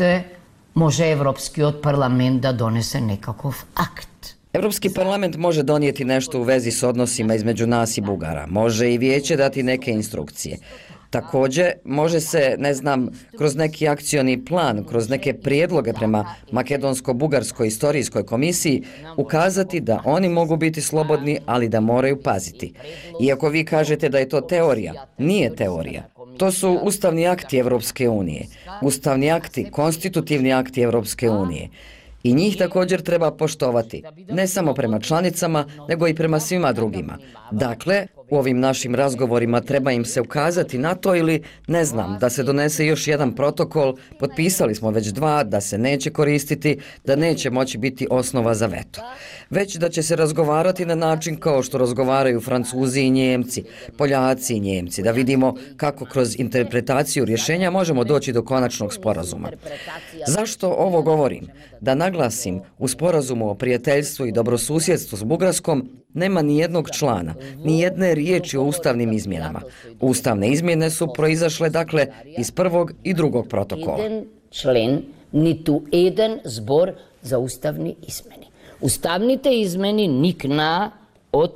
može Evropski od parlament da donese nekakav akt. Evropski parlament može donijeti nešto u vezi s odnosima između nas i Bugara. Može i vijeće dati neke instrukcije. Također, može se, kroz neki akcioni plan, kroz neke prijedloge prema Makedonsko-Bugarskoj istorijskoj komisiji ukazati da oni mogu biti slobodni, ali da moraju paziti. Iako vi kažete da je to teorija, nije teorija. To su ustavni akti Evropske unije. Ustavni akti, konstitutivni akti Evropske unije. I njih također treba poštovati, ne samo prema članicama, nego i prema svima drugima. Dakle, u ovim našim razgovorima treba im se ukazati na to ili, da se donese još jedan protokol, potpisali smo već 2, da se neće koristiti, da neće moći biti osnova za veto. Već da će se razgovarati na način kao što razgovaraju Francuzi i Njemci, Poljaci i Njemci, da vidimo kako kroz interpretaciju rješenja možemo doći do konačnog sporazuma. Zašto ovo govorim? Da naglasim, u sporazumu o prijateljstvu i dobrosusjedstvu s Bugarskom nema ni jednog člana, ni jedne riječi o ustavnim izmjenama. Ustavne izmjene su proizašle, iz prvog i drugog protokola. Jedan člen, ni tu jedan zbor za ustavni izmeni. Ustavnite izmeni nikna od,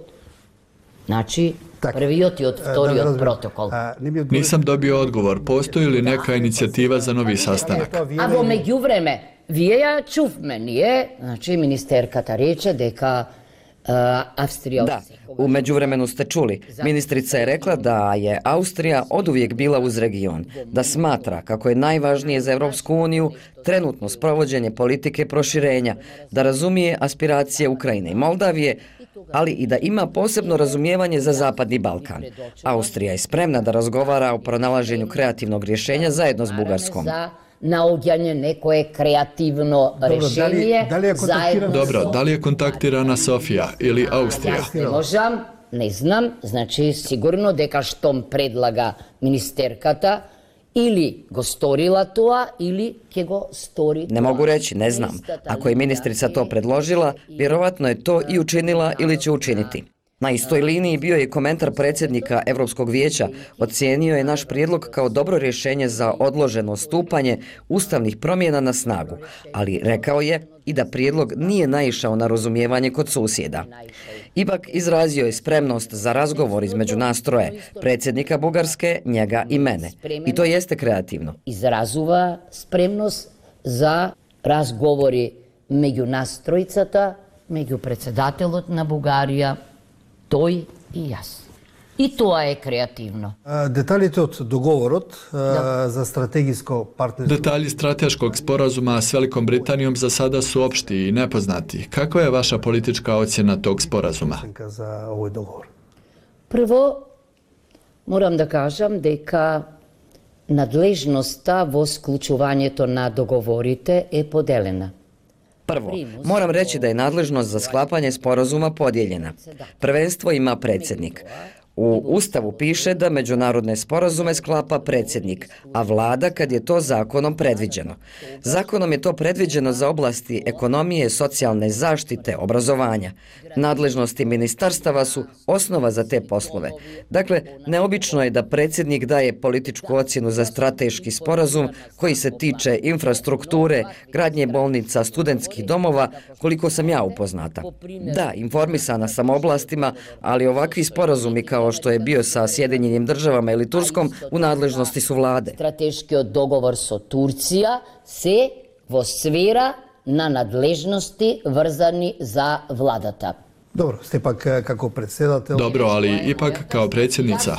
prviot i od vtoriot protokol. Nisam dobio odgovor. Postoji li neka inicijativa za novi sastanak? A vo međuvreme, vijeja čuv meni je, ministerkata reče deka Austrija. Da, u međuvremenu ste čuli. Ministrica je rekla da je Austrija oduvijek bila uz region, da smatra kako je najvažnije za Evropsku uniju trenutno sprovođenje politike proširenja, da razumije aspiracije Ukrajine i Moldavije, ali i da ima posebno razumijevanje za Zapadni Balkan. Austrija je spremna da razgovara o pronalaženju kreativnog rješenja zajedno s Bugarskom. Naođanje nekoje kreativno rješenje. Dobro, da li je kontaktirana Sofija ili Austrija? Ne znam, sigurno deka štom predlaga ministerkata Ili go storila toa, ili ke go stori toa. Ne mogu reći, ne znam. Ako je ministrica to predložila, vjerovatno je to i učinila ili će učiniti. Na istoj liniji bio je komentar predsjednika Europskog vijeća. Ocijenio je naš prijedlog kao dobro rješenje za odloženo stupanje ustavnih promjena na snagu, ali rekao je i da prijedlog nije naišao na razumijevanje kod susjeda. Ipak izrazio je spremnost za razgovor između nas troje, predsjednika Bugarske, njega i mene. I to jeste kreativno. Izrazuva spremnost za razgovori među nas trojicata, među predsjedatelot na Bugarija, той и јас. И тоа е креативно. Деталите од договорот за стратегиско партнерство. Detalji strateškog sporazuma s Velikom Britanijom za sada su opšti i nepoznati. Kakva je vaša politička ocjena tog sporazuma? За овој договор. Прво, морам да кажам дека надлежноста во склучувањето на договорите е поделена. Prvo, moram reći da je nadležnost za sklapanje sporazuma podijeljena. Prvenstvo ima predsjednik. U Ustavu piše da međunarodne sporazume sklapa predsjednik, a vlada kad je to zakonom predviđeno. Zakonom je to predviđeno za oblasti ekonomije, socijalne zaštite, obrazovanja. Nadležnosti ministarstava su osnova za te poslove. Dakle, neobično je da predsjednik daje političku ocjenu za strateški sporazum koji se tiče infrastrukture, gradnje bolnica, studentskih domova, koliko sam ja upoznata. Da, informisana sam o oblastima, ali ovakvi sporazumi kao što je bio sa Sjedinjenim državama ili Turskom u nadležnosti su vlade. Strateškiот договор со Турција се во сфера на надлежности врзани за владата. Добро, сте пак како председател. Dobro, ali ipak kao predsjednica.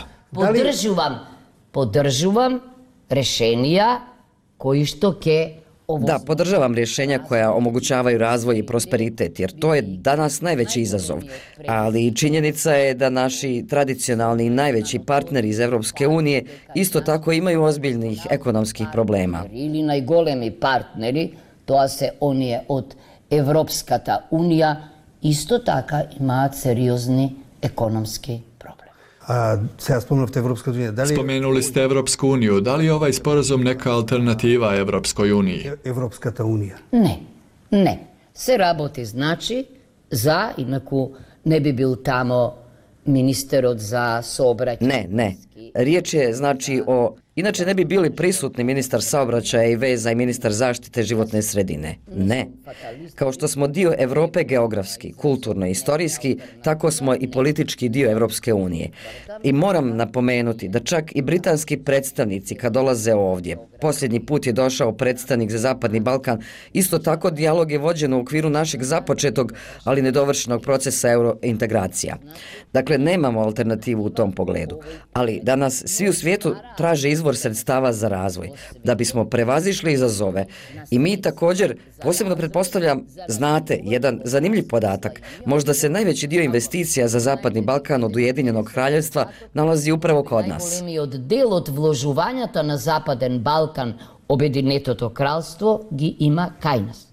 Podržuvam rešenja koji što ke Da, podržavam rješenja koja omogućavaju razvoj i prosperitet, jer to je danas najveći izazov. Ali činjenica je da naši tradicionalni i najveći partneri iz Evropske unije isto tako imaju ozbiljnih ekonomskih problema. Ili najgolemi partneri, тоа се оние од Европската унија, исто така имаат сериозни економски проблеми. Сега спомнавте Европска унија. Дали Spomenuli ste Evropsku uniju. Da li je ovaj sporazum neka alternativa Evropskoj uniji? Европската унија? Не. Се работи, значи, за, инаку не би бил тамо министерот за сообраќај. Ne. Riječ je znači o... Inače ne bi bili prisutni ministar saobraćaja i veza i ministar zaštite životne sredine. Ne. Kao što smo dio Evrope geografski, kulturno i istorijski, tako smo i politički dio Evropske unije. I moram napomenuti da čak i britanski predstavnici kad dolaze ovdje, posljednji put je došao predstavnik za Zapadni Balkan, isto tako dijalog je vođen u okviru našeg započetog, ali nedovršenog procesa eurointegracija. Dakle, nemamo alternativu u tom pogledu. Ali danas svi u svijetu traže izvor sredstava za razvoj, da bismo prevazišli izazove. I mi također, posebno pretpostavljam, znate, jedan zanimljiv podatak, možda se najveći dio investicija za Zapadni Balkan od Ujedinjenog kraljevstva nalazi upravo kod nas. Najголемиот дел од вложувањата на Западен Балкан, Обединетото кралство ги има кај нас.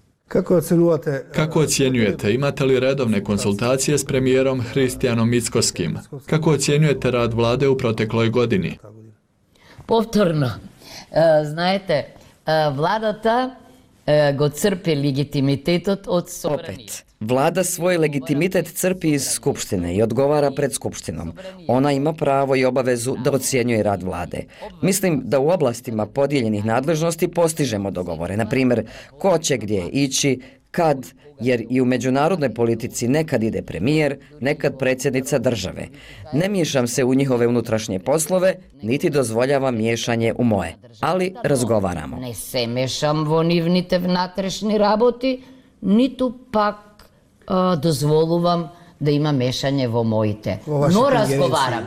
Kako ocjenjujete? Imate li redovne konsultacije s premijerom Hristijanom Mickoskим? Kako ocjenjujete rad vlade u protekloj godini? Повторно, знаете, владата го црпи легитимитетот од собранието. Opet, vlada svoj legitimitet crpi iz Skupštine i odgovara pred Skupštinom. Ona ima pravo i obavezu da ocjenjuje rad vlade. Mislim da u oblastima podijeljenih nadležnosti postižemo dogovore. Na primjer, ko će gdje ići, kad, jer i u međunarodnoj politici nekad ide premijer, nekad predsjednica države. Ne miješam se u njihove unutrašnje poslove, niti dozvoljavam miješanje u moje, ali razgovaramo. Не се мешам во нивните внатрешни работи, ниту пак дозволувам да има мешање во моите. Но разговарам.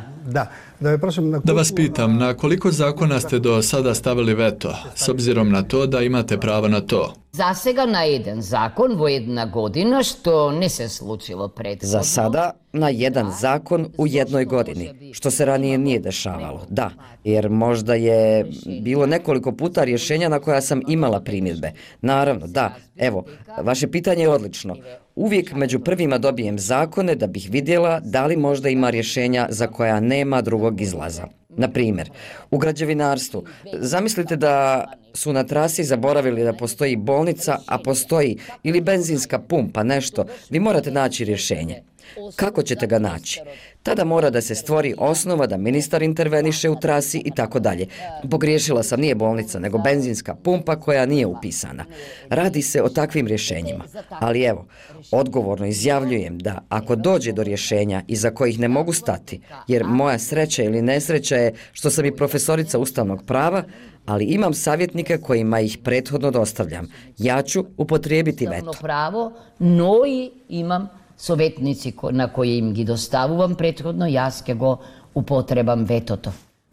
Da vas pitam, na koliko zakona ste do sada stavili veto, s obzirom na to da imate pravo na to? За сега на еден закон во една година, што не се случило предходно. Za sada na jedan zakon u jednoj godini, što se ranije nije dešavalo. Da, jer možda je bilo nekoliko puta rješenja na koja sam imala primjedbe. Naravno, da, evo, vaše pitanje je odlično. Uvijek među prvima dobijem zakone da bih vidjela da li možda ima rješenja za koja nema drugog izlaza. Na primjer, u građevinarstvu, zamislite da su na trasi zaboravili da postoji bolnica, a postoji ili benzinska pumpa, nešto, vi morate naći rješenje. Kako ćete ga naći? Tada mora da se stvori osnova da ministar interveniše u trasi i tako dalje. Pogriješila sam, nije bolnica, nego benzinska pumpa koja nije upisana. Radi se o takvim rješenjima. Ali evo, odgovorno izjavljujem da ako dođe do rješenja iza kojih ne mogu stati, jer moja sreća ili nesreća je što sam i profesorica ustavnog prava, ali imam savjetnike kojima ih prethodno dostavljam. Ja ću upotrijebiti veto. Pravo, no i imam sovetnici na koje im gi dostavujem prethodno, jaz ke go upotrebam vetoto.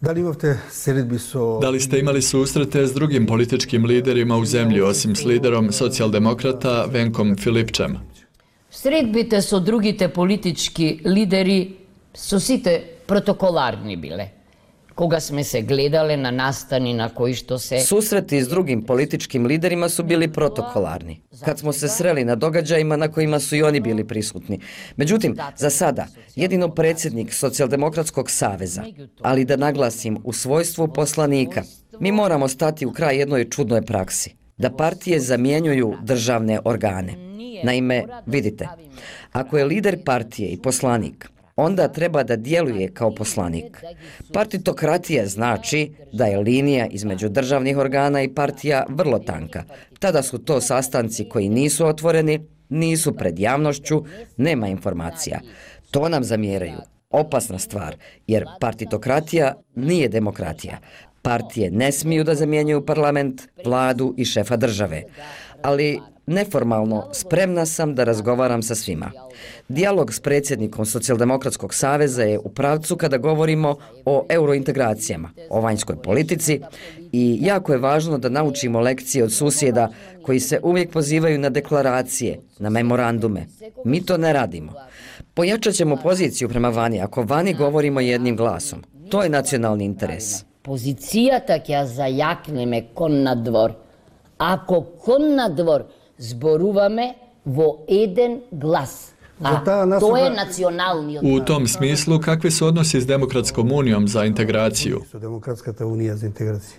Da li ste imali susrete s drugim političkim liderima u zemlji, osim s liderom socijaldemokrata Venkom Filipčem? Sredbite so drugite politički lideri, so site protokolarni bile. Koga sme se gledale na nastani na koji što se... Susreti s drugim političkim liderima su bili protokolarni. Kad smo se sreli na događajima na kojima su i oni bili prisutni. Međutim, za sada, jedino predsjednik Socijaldemokratskog saveza, ali da naglasim u svojstvu poslanika, mi moramo stati u kraj jednoj čudnoj praksi. Da partije zamjenjuju državne organe. Naime, vidite, ako je lider partije i poslanik, onda treba da djeluje kao poslanik. Partitokratija znači da je linija između državnih organa i partija vrlo tanka. Tada su to sastanci koji nisu otvoreni, nisu pred javnošću, nema informacija. To nam zamjeraju. Opasna stvar, jer partitokratija nije demokratija. Partije ne smiju da zamjenjuju parlament, vladu i šefa države. Ali neformalno spremna sam da razgovaram sa svima. Dijalog s predsjednikom Socijaldemokratskog saveza je u pravcu kada govorimo o eurointegracijama, o vanjskoj politici i jako je važno da naučimo lekcije od susjeda koji se uvijek pozivaju na deklaracije, na memorandume. Mi to ne radimo. Pojačat ćemo poziciju prema vani ako vani govorimo jednim glasom. To je nacionalni interes. Pozicijata kja zajakneme kon na dvor. Ako kon na dvor zboruvame vo eden glas. A to je nacionalni odnos. U tom smislu, kakvi su odnosi s Demokratskom unijom za integraciju? Demokratska unija za integraciju.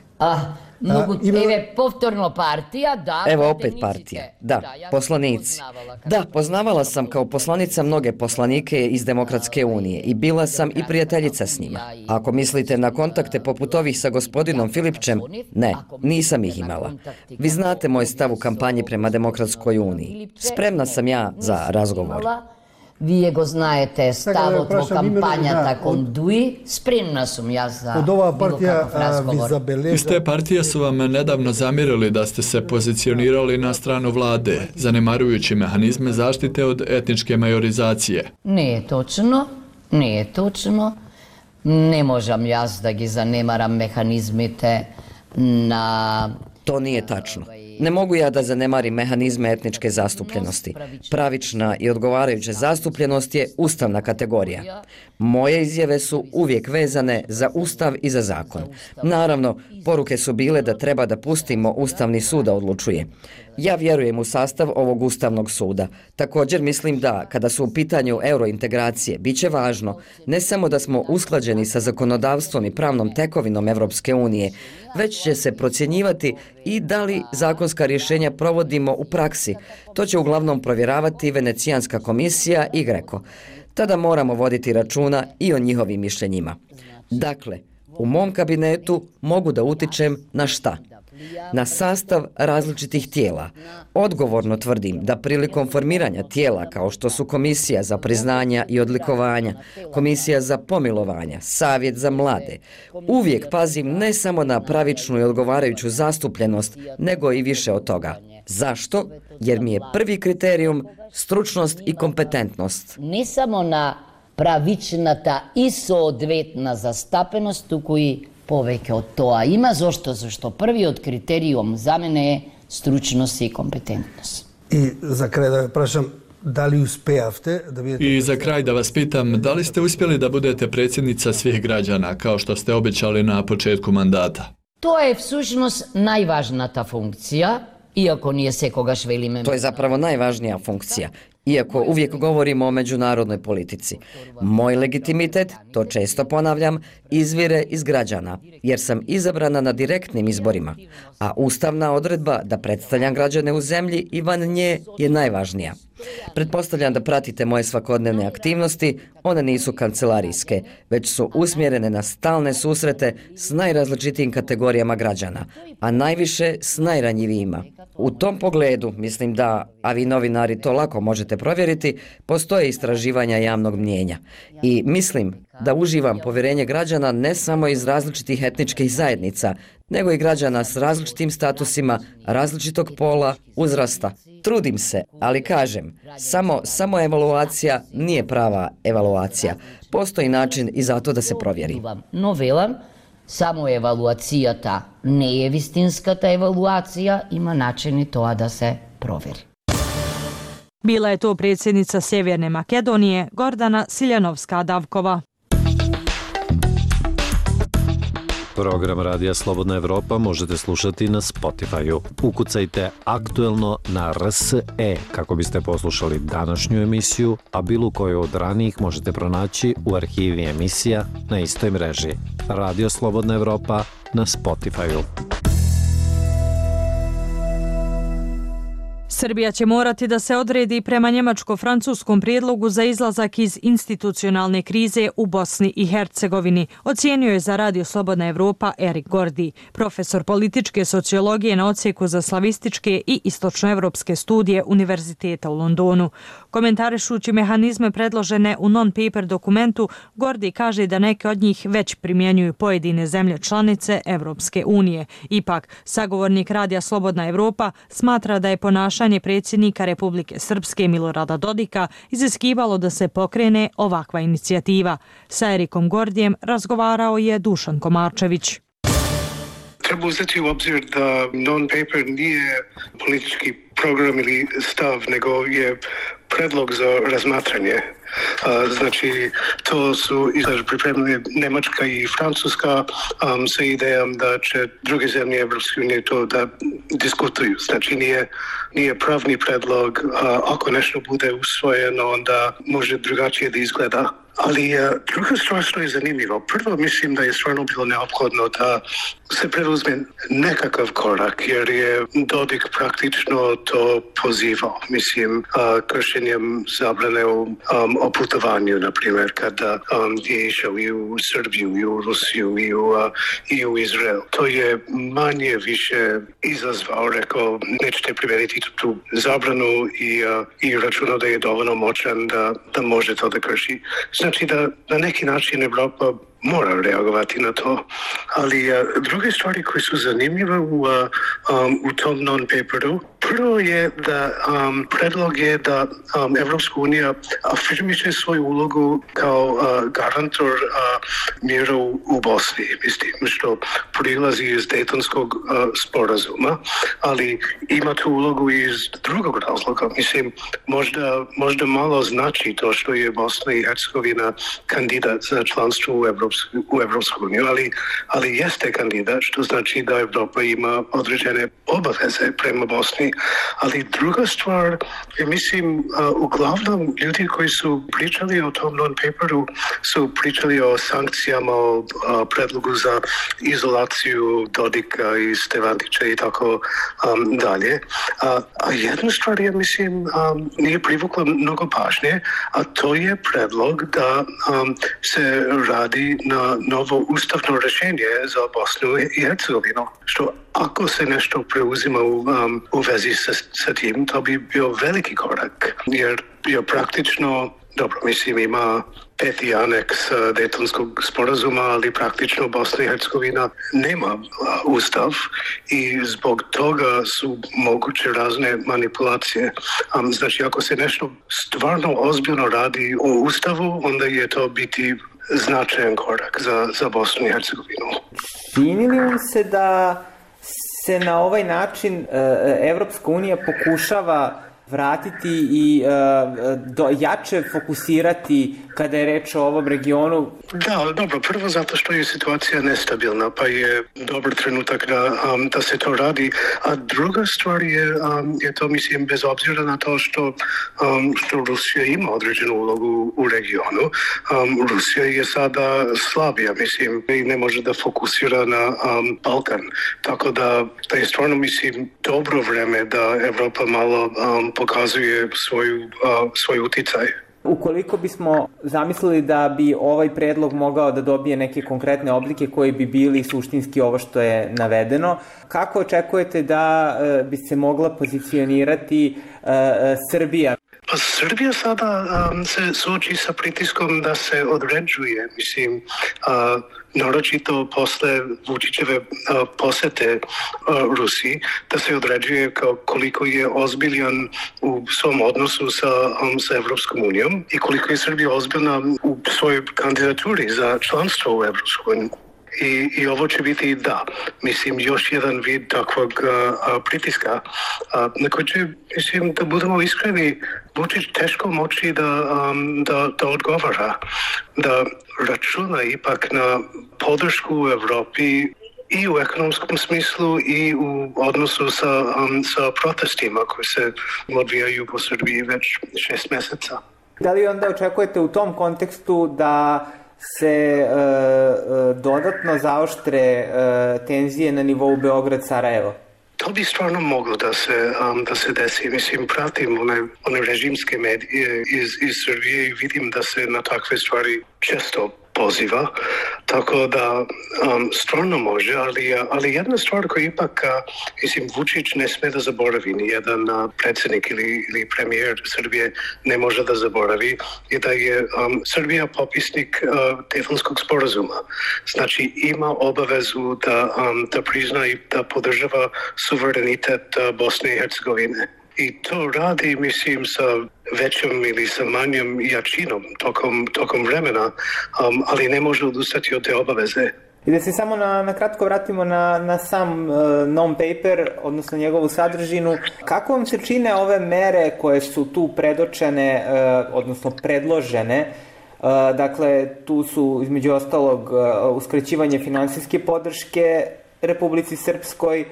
Povtorno partija, da. Evo opet partija. Da, poslanici. Da, poznavala sam kao poslanica mnoge poslanike iz Demokratske unije i bila sam i prijateljica s njima. Ako mislite na kontakte poput ovih sa gospodinom Filipčem, ne, nisam ih imala. Vi znate moj stav u kampanji prema Demokratskoj uniji. Spremna sam ja za razgovor. Вие го знаете ставот во кампањата кон Дуи, спремна сум јас за било каков разговор. Iz te partije su vam nedavno zamjerili da ste se pozicionirali na stranu vlade, zanemarujući mehanizme zaštite od etničke majorizacije. Не е точно, не е точно. Не можам јас да ги занемарам механизмите на... To nije tačno. Ne mogu ja da zanemarim mehanizme etničke zastupljenosti. Pravična i odgovarajuća zastupljenost je ustavna kategorija. Moje izjave su uvijek vezane za ustav i za zakon. Naravno, poruke su bile da treba da pustimo Ustavni sud da odlučuje. Ja vjerujem u sastav ovog Ustavnog suda. Također mislim da, kada su u pitanju eurointegracije, bit će važno ne samo da smo usklađeni sa zakonodavstvom i pravnom tekovinom Evropske unije, već će se procjenjivati i da li zakonska rješenja provodimo u praksi. To će uglavnom provjeravati Venecijanska komisija i GRECO. Tada moramo voditi računa i o njihovim mišljenjima. Dakle, u mom kabinetu mogu da utičem na šta? Na sastav različitih tijela. Odgovorno tvrdim da prilikom formiranja tijela kao što su Komisija za priznanja i odlikovanja, Komisija za pomilovanja, Savjet za mlade, uvijek pazim ne samo na pravičnu i odgovarajuću zastupljenost, nego i više od toga. Zašto? Jer mi je prvi kriterijum stručnost i kompetentnost. Не само на правичната и соодветна застапеност, туку и повеќе од тоа има. Зашто првиот критериум за мене е стручност и компетентност. И за крај да ве прашам, дали успеавте да бидете... I za kraj da vas pitam, da li ste uspjeli da budete predsjednica svih građana, kao što ste obećali na početku mandata? Тоа е всушност најважната функција, iako nije sekogаш velime... To je zapravo najvažnija funkcija. Iako uvijek govorimo o međunarodnoj politici, moj legitimitet, to često ponavljam, izvire iz građana, jer sam izabrana na direktnim izborima, a ustavna odredba da predstavljam građane u zemlji i van nje je najvažnija. Pretpostavljam da pratite moje svakodnevne aktivnosti, one nisu kancelarijske, već su usmjerene na stalne susrete s najrazličitijim kategorijama građana, a najviše s najranjivijima. U tom pogledu, mislim da, a vi novinari to lako možete provjeriti, postoje istraživanja javnog mnijenja. I mislim da uživam povjerenje građana ne samo iz različitih etničkih zajednica, nego i građana s različitim statusima, različitog pola, uzrasta. Trudim se, ali kažem, samo evaluacija nije prava evaluacija. Postoji način i za to da se provjeri. Но велам, само евалуацијата не е вистинската евалуација, има начини тоа да се провери. Bila je to predsjednica Sjeverne Makedonije Gordana Siljanovska-Davkova. Program Radija Slobodna Evropa možete slušati na Spotify-u. Ukucajte aktuelno na RSE kako biste poslušali današnju emisiju, a bilo koju od ranijih možete pronaći u arhivi emisija na istoj mreži. Radio Slobodna Evropa na Spotify-u. Srbija će morati da se odredi prema njemačko-francuskom prijedlogu za izlazak iz institucionalne krize u Bosni i Hercegovini, ocijenio je za Radio Slobodna Evropa Erik Gordi, profesor političke sociologije na odsjeku za slavističke i istočnoevropske studije Univerziteta u Londonu. Komentarišući mehanizme predložene u non-paper dokumentu, Gordi kaže da neke od njih već primjenjuju pojedine zemlje članice Evropske unije. Ipak, sagovornik Radija Slobodna Evropa smatra da je ponašanje predsjednika Republike Srpske Milorada Dodika iziskivalo da se pokrene ovakva inicijativa. Sa Erikom Gordijem razgovarao je Dušan Komarčević. Treba uzeti u obzir da non-paper nije politički program ili stav, nego je predlog za razmatranje. Znači, to su pripremili Nemačka i Francuska sa idejom da će druge zemlje Evropske unije to da diskutuju. Znači, nije pravni predlog, ako nešto bude usvojeno, onda može drugačije da izgleda. Ali druga stvar što je zanimljivo, prvo mislim da je stvarno bilo neophodno da se preduzme nekakav korak, jer je Dodik praktično to pozivao. Mislim, kršenjem zabrane o putovanju, na primjer, kada je išao i u Srbiju, i u Rusiju, i u Izrael. To je manje više izazvao, rekao, nećete primijeniti tu zabranu i računao da je dovoljno moćan da može to da krši. Znači da na neki način Evropa mora reagovati na to. Ali druge stvari koje su zanimljive u tom non-paperu, prvo je da predlog je da Evropska unija afirmiše svoju ulogu kao garantor mira u Bosni, mislim, što prilazi iz Dejtonskog sporazuma, ali ima tu ulogu iz drugog razloga. Mislim, možda malo znači to što je Bosna i Hercegovina kandidat za članstvo u Evropsku uniju, ali jeste kandidat, što znači da Evropa ima određene obaveze prema Bosni. Ali druga stvar, mislim, uglavnom ljudi koji su pričali o tom non-paperu su pričali o sankcijama, o predlogu za izolaciju Dodika i Stevandića i tako dalje. A jedna stvar je, mislim, nije privukla mnogo pažnje, a to je predlog da se radi na novo ustavno rješenje za Bosnu i Hercegovinu, što ako se nešto preuzima u vezi sa tim, to bi bio veliki korak, jer praktično, dobro, mislim, ima 5. aneks Dejtonskog sporazuma, ali praktično Bosna i Hercegovina nema ustav i zbog toga su moguće razne manipulacije. Znači, ako se nešto stvarno ozbiljno radi o ustavu, onda je to biti značajan korak za Bosnu i Hercegovinu. Čini li vam se da se na ovaj način Evropska unija pokušava vratiti i jače fokusirati kada je reč o ovom regionu? Da, dobro, prvo zato što je situacija nestabilna, pa je dobar trenutak da se to radi, a druga stvar je to, mislim, bez obzira na to što Rusija ima određenu ulogu u regionu, Rusija je sada slabija, mislim, i ne može da fokusira na Balkan, tako da je stvarno, mislim, dobro vreme da Evropa malo pokazuje svoj uticaj. Ukoliko bismo zamislili da bi ovaj predlog mogao da dobije neke konkretne oblike koji bi bili suštinski ovo što je navedeno, kako očekujete da bi se mogla pozicionirati Srbija? Pa Srbija sada se suoči sa pritiskom da se određuje, mislim, naročito posle Vučićeve posete Rusiji, da se određuje koliko je ozbiljan u svom odnosu sa Evropskom unijom i koliko je Srbija ozbiljna u svojoj kandidaturi za članstvo u Evropskoj uniji. I ovo će biti, da, mislim, još jedan vid takvog pritiska na koji će, mislim, da budemo iskreni, Vučić teško moći da odgovara, da računa ipak na podršku u Evropi i u ekonomskom smislu i u odnosu sa protestima koji se odvijaju po Srbiji već 6 meseca. Da li onda očekujete u tom kontekstu da se dodatno zaoštre tenzije na nivou Beograd-Sarajevo? To bi stvarno moglo da se desi. Mislim, pratim one režimske medije iz Srbije i vidim da se na takve stvari često poziva, tako da stvarno može, ali jedna stvar koja ipak, mislim, Vučić ne sme da zaboravi, ni jedan predsjednik ili premijer Srbije ne može da zaboravi, je da je Srbija popisnik Daytonskog sporazuma. Znači, ima obavezu da prizna i da podržava suverenitet Bosne i Hercegovine. I to radi, mislim, sa većom ili sa manjom jačinom tokom vremena, ali ne može odustati od te obaveze. I da se samo na kratko vratimo na sam non-paper, odnosno njegovu sadržinu. Kako vam se čine ove mere koje su tu predočene, odnosno predložene? Dakle, tu su između ostalog uskraćivanje finansijske podrške Republici Srpskoj,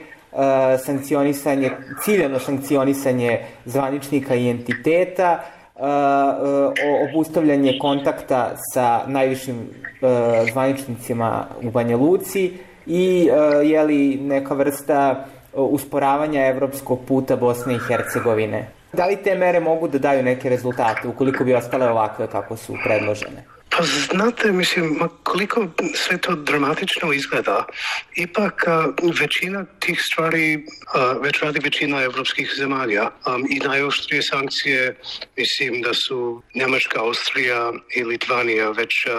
ciljano sankcionisanje zvaničnika i entiteta, obustavljanje kontakta sa najvišim zvaničnicima u Banja Luci i neka vrsta usporavanja evropskog puta Bosne i Hercegovine. Da li te mere mogu da daju neke rezultate ukoliko bi ostale ovakve kako su predložene? Pa znate, mislim, koliko sve to dramatično izgleda, ipak većina tih stvari već radi većina evropskih zemalja i najoštrije sankcije, mislim da su Njemačka, Austrija i Litvanija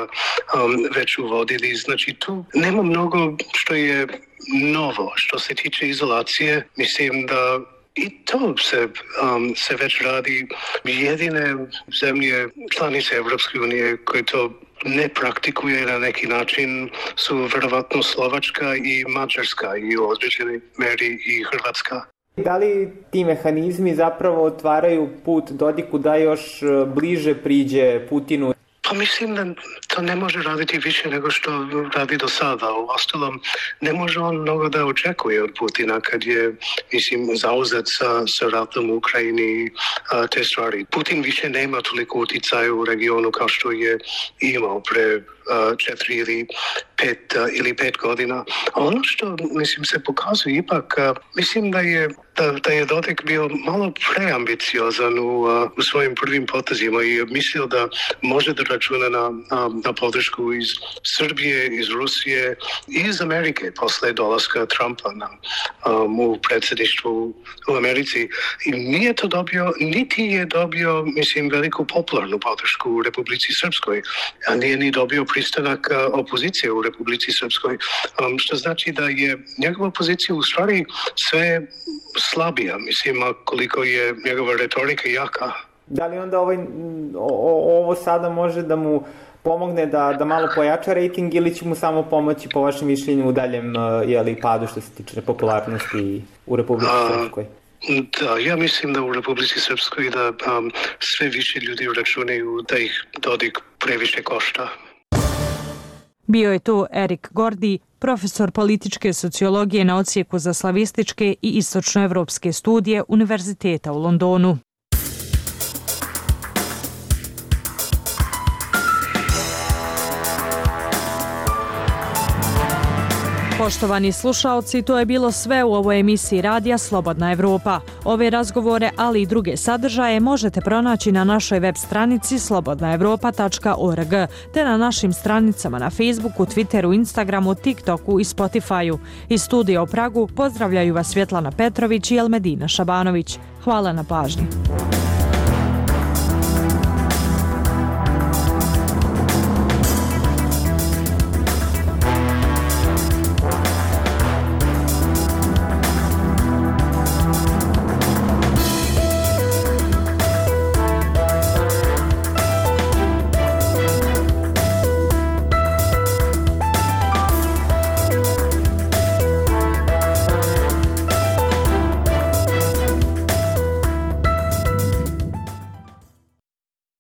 već uvodili. Znači tu nema mnogo što je novo što se tiče izolacije, mislim da i to se već radi. Jedine zemlje članice Evropske unije koje to ne praktikuje na neki način su verovatno Slovačka i Mađarska i u određenoj meri i Hrvatska. Da li ti mehanizmi zapravo otvaraju put Dodiku da još bliže priđe Putinu? Pa mislim da to ne može raditi više nego što radi do sada. U ostalom, ne može on mnogo da očekuje od Putina kad je, mislim, zauzet sa ratom u Ukrajini te stvari. Putin više nema toliko uticaja u regionu kao što je imao pre 4 ili 5 godina. A ono što, mislim, se pokazuje ipak, mislim da je Dodik bio malo preambiciozan u svojim prvim potezima i mislio da može da računa na podršku iz Srbije, iz Rusije i iz Amerike posle dolaska Trumpa u predsjedništvu u Americi. I nije to dobio, niti je dobio, mislim, veliku popularnu podršku u Republici Srpskoj, a nije ni dobio pristanak opozicije u Republici Srpskoj, što znači da je njegova pozicija u stvari sve slabija, mislim, koliko je njegova retorika jaka. Da li onda ovo sada može da mu pomogne da malo pojača rejting ili će mu samo pomoći po vašem mišljenju u daljem padu što se tiče popularnosti u Republici Srpskoj? Da, ja mislim da u Republici Srpskoj da sve više ljudi računaju da ih Dodik previše košta. Bio je tu Erik Gordi, profesor političke sociologije na odsjeku za slavističke i istočnoevropske studije Univerziteta u Londonu. Poštovani slušaoci, to je bilo sve u ovoj emisiji Radija Slobodna Evropa. Ove razgovore, ali i druge sadržaje možete pronaći na našoj web stranici slobodnaevropa.org te na našim stranicama na Facebooku, Twitteru, Instagramu, TikToku i Spotifyu. Iz studija u Pragu pozdravljaju vas Svjetlana Petrović i Elmedina Šabanović. Hvala na pažnji.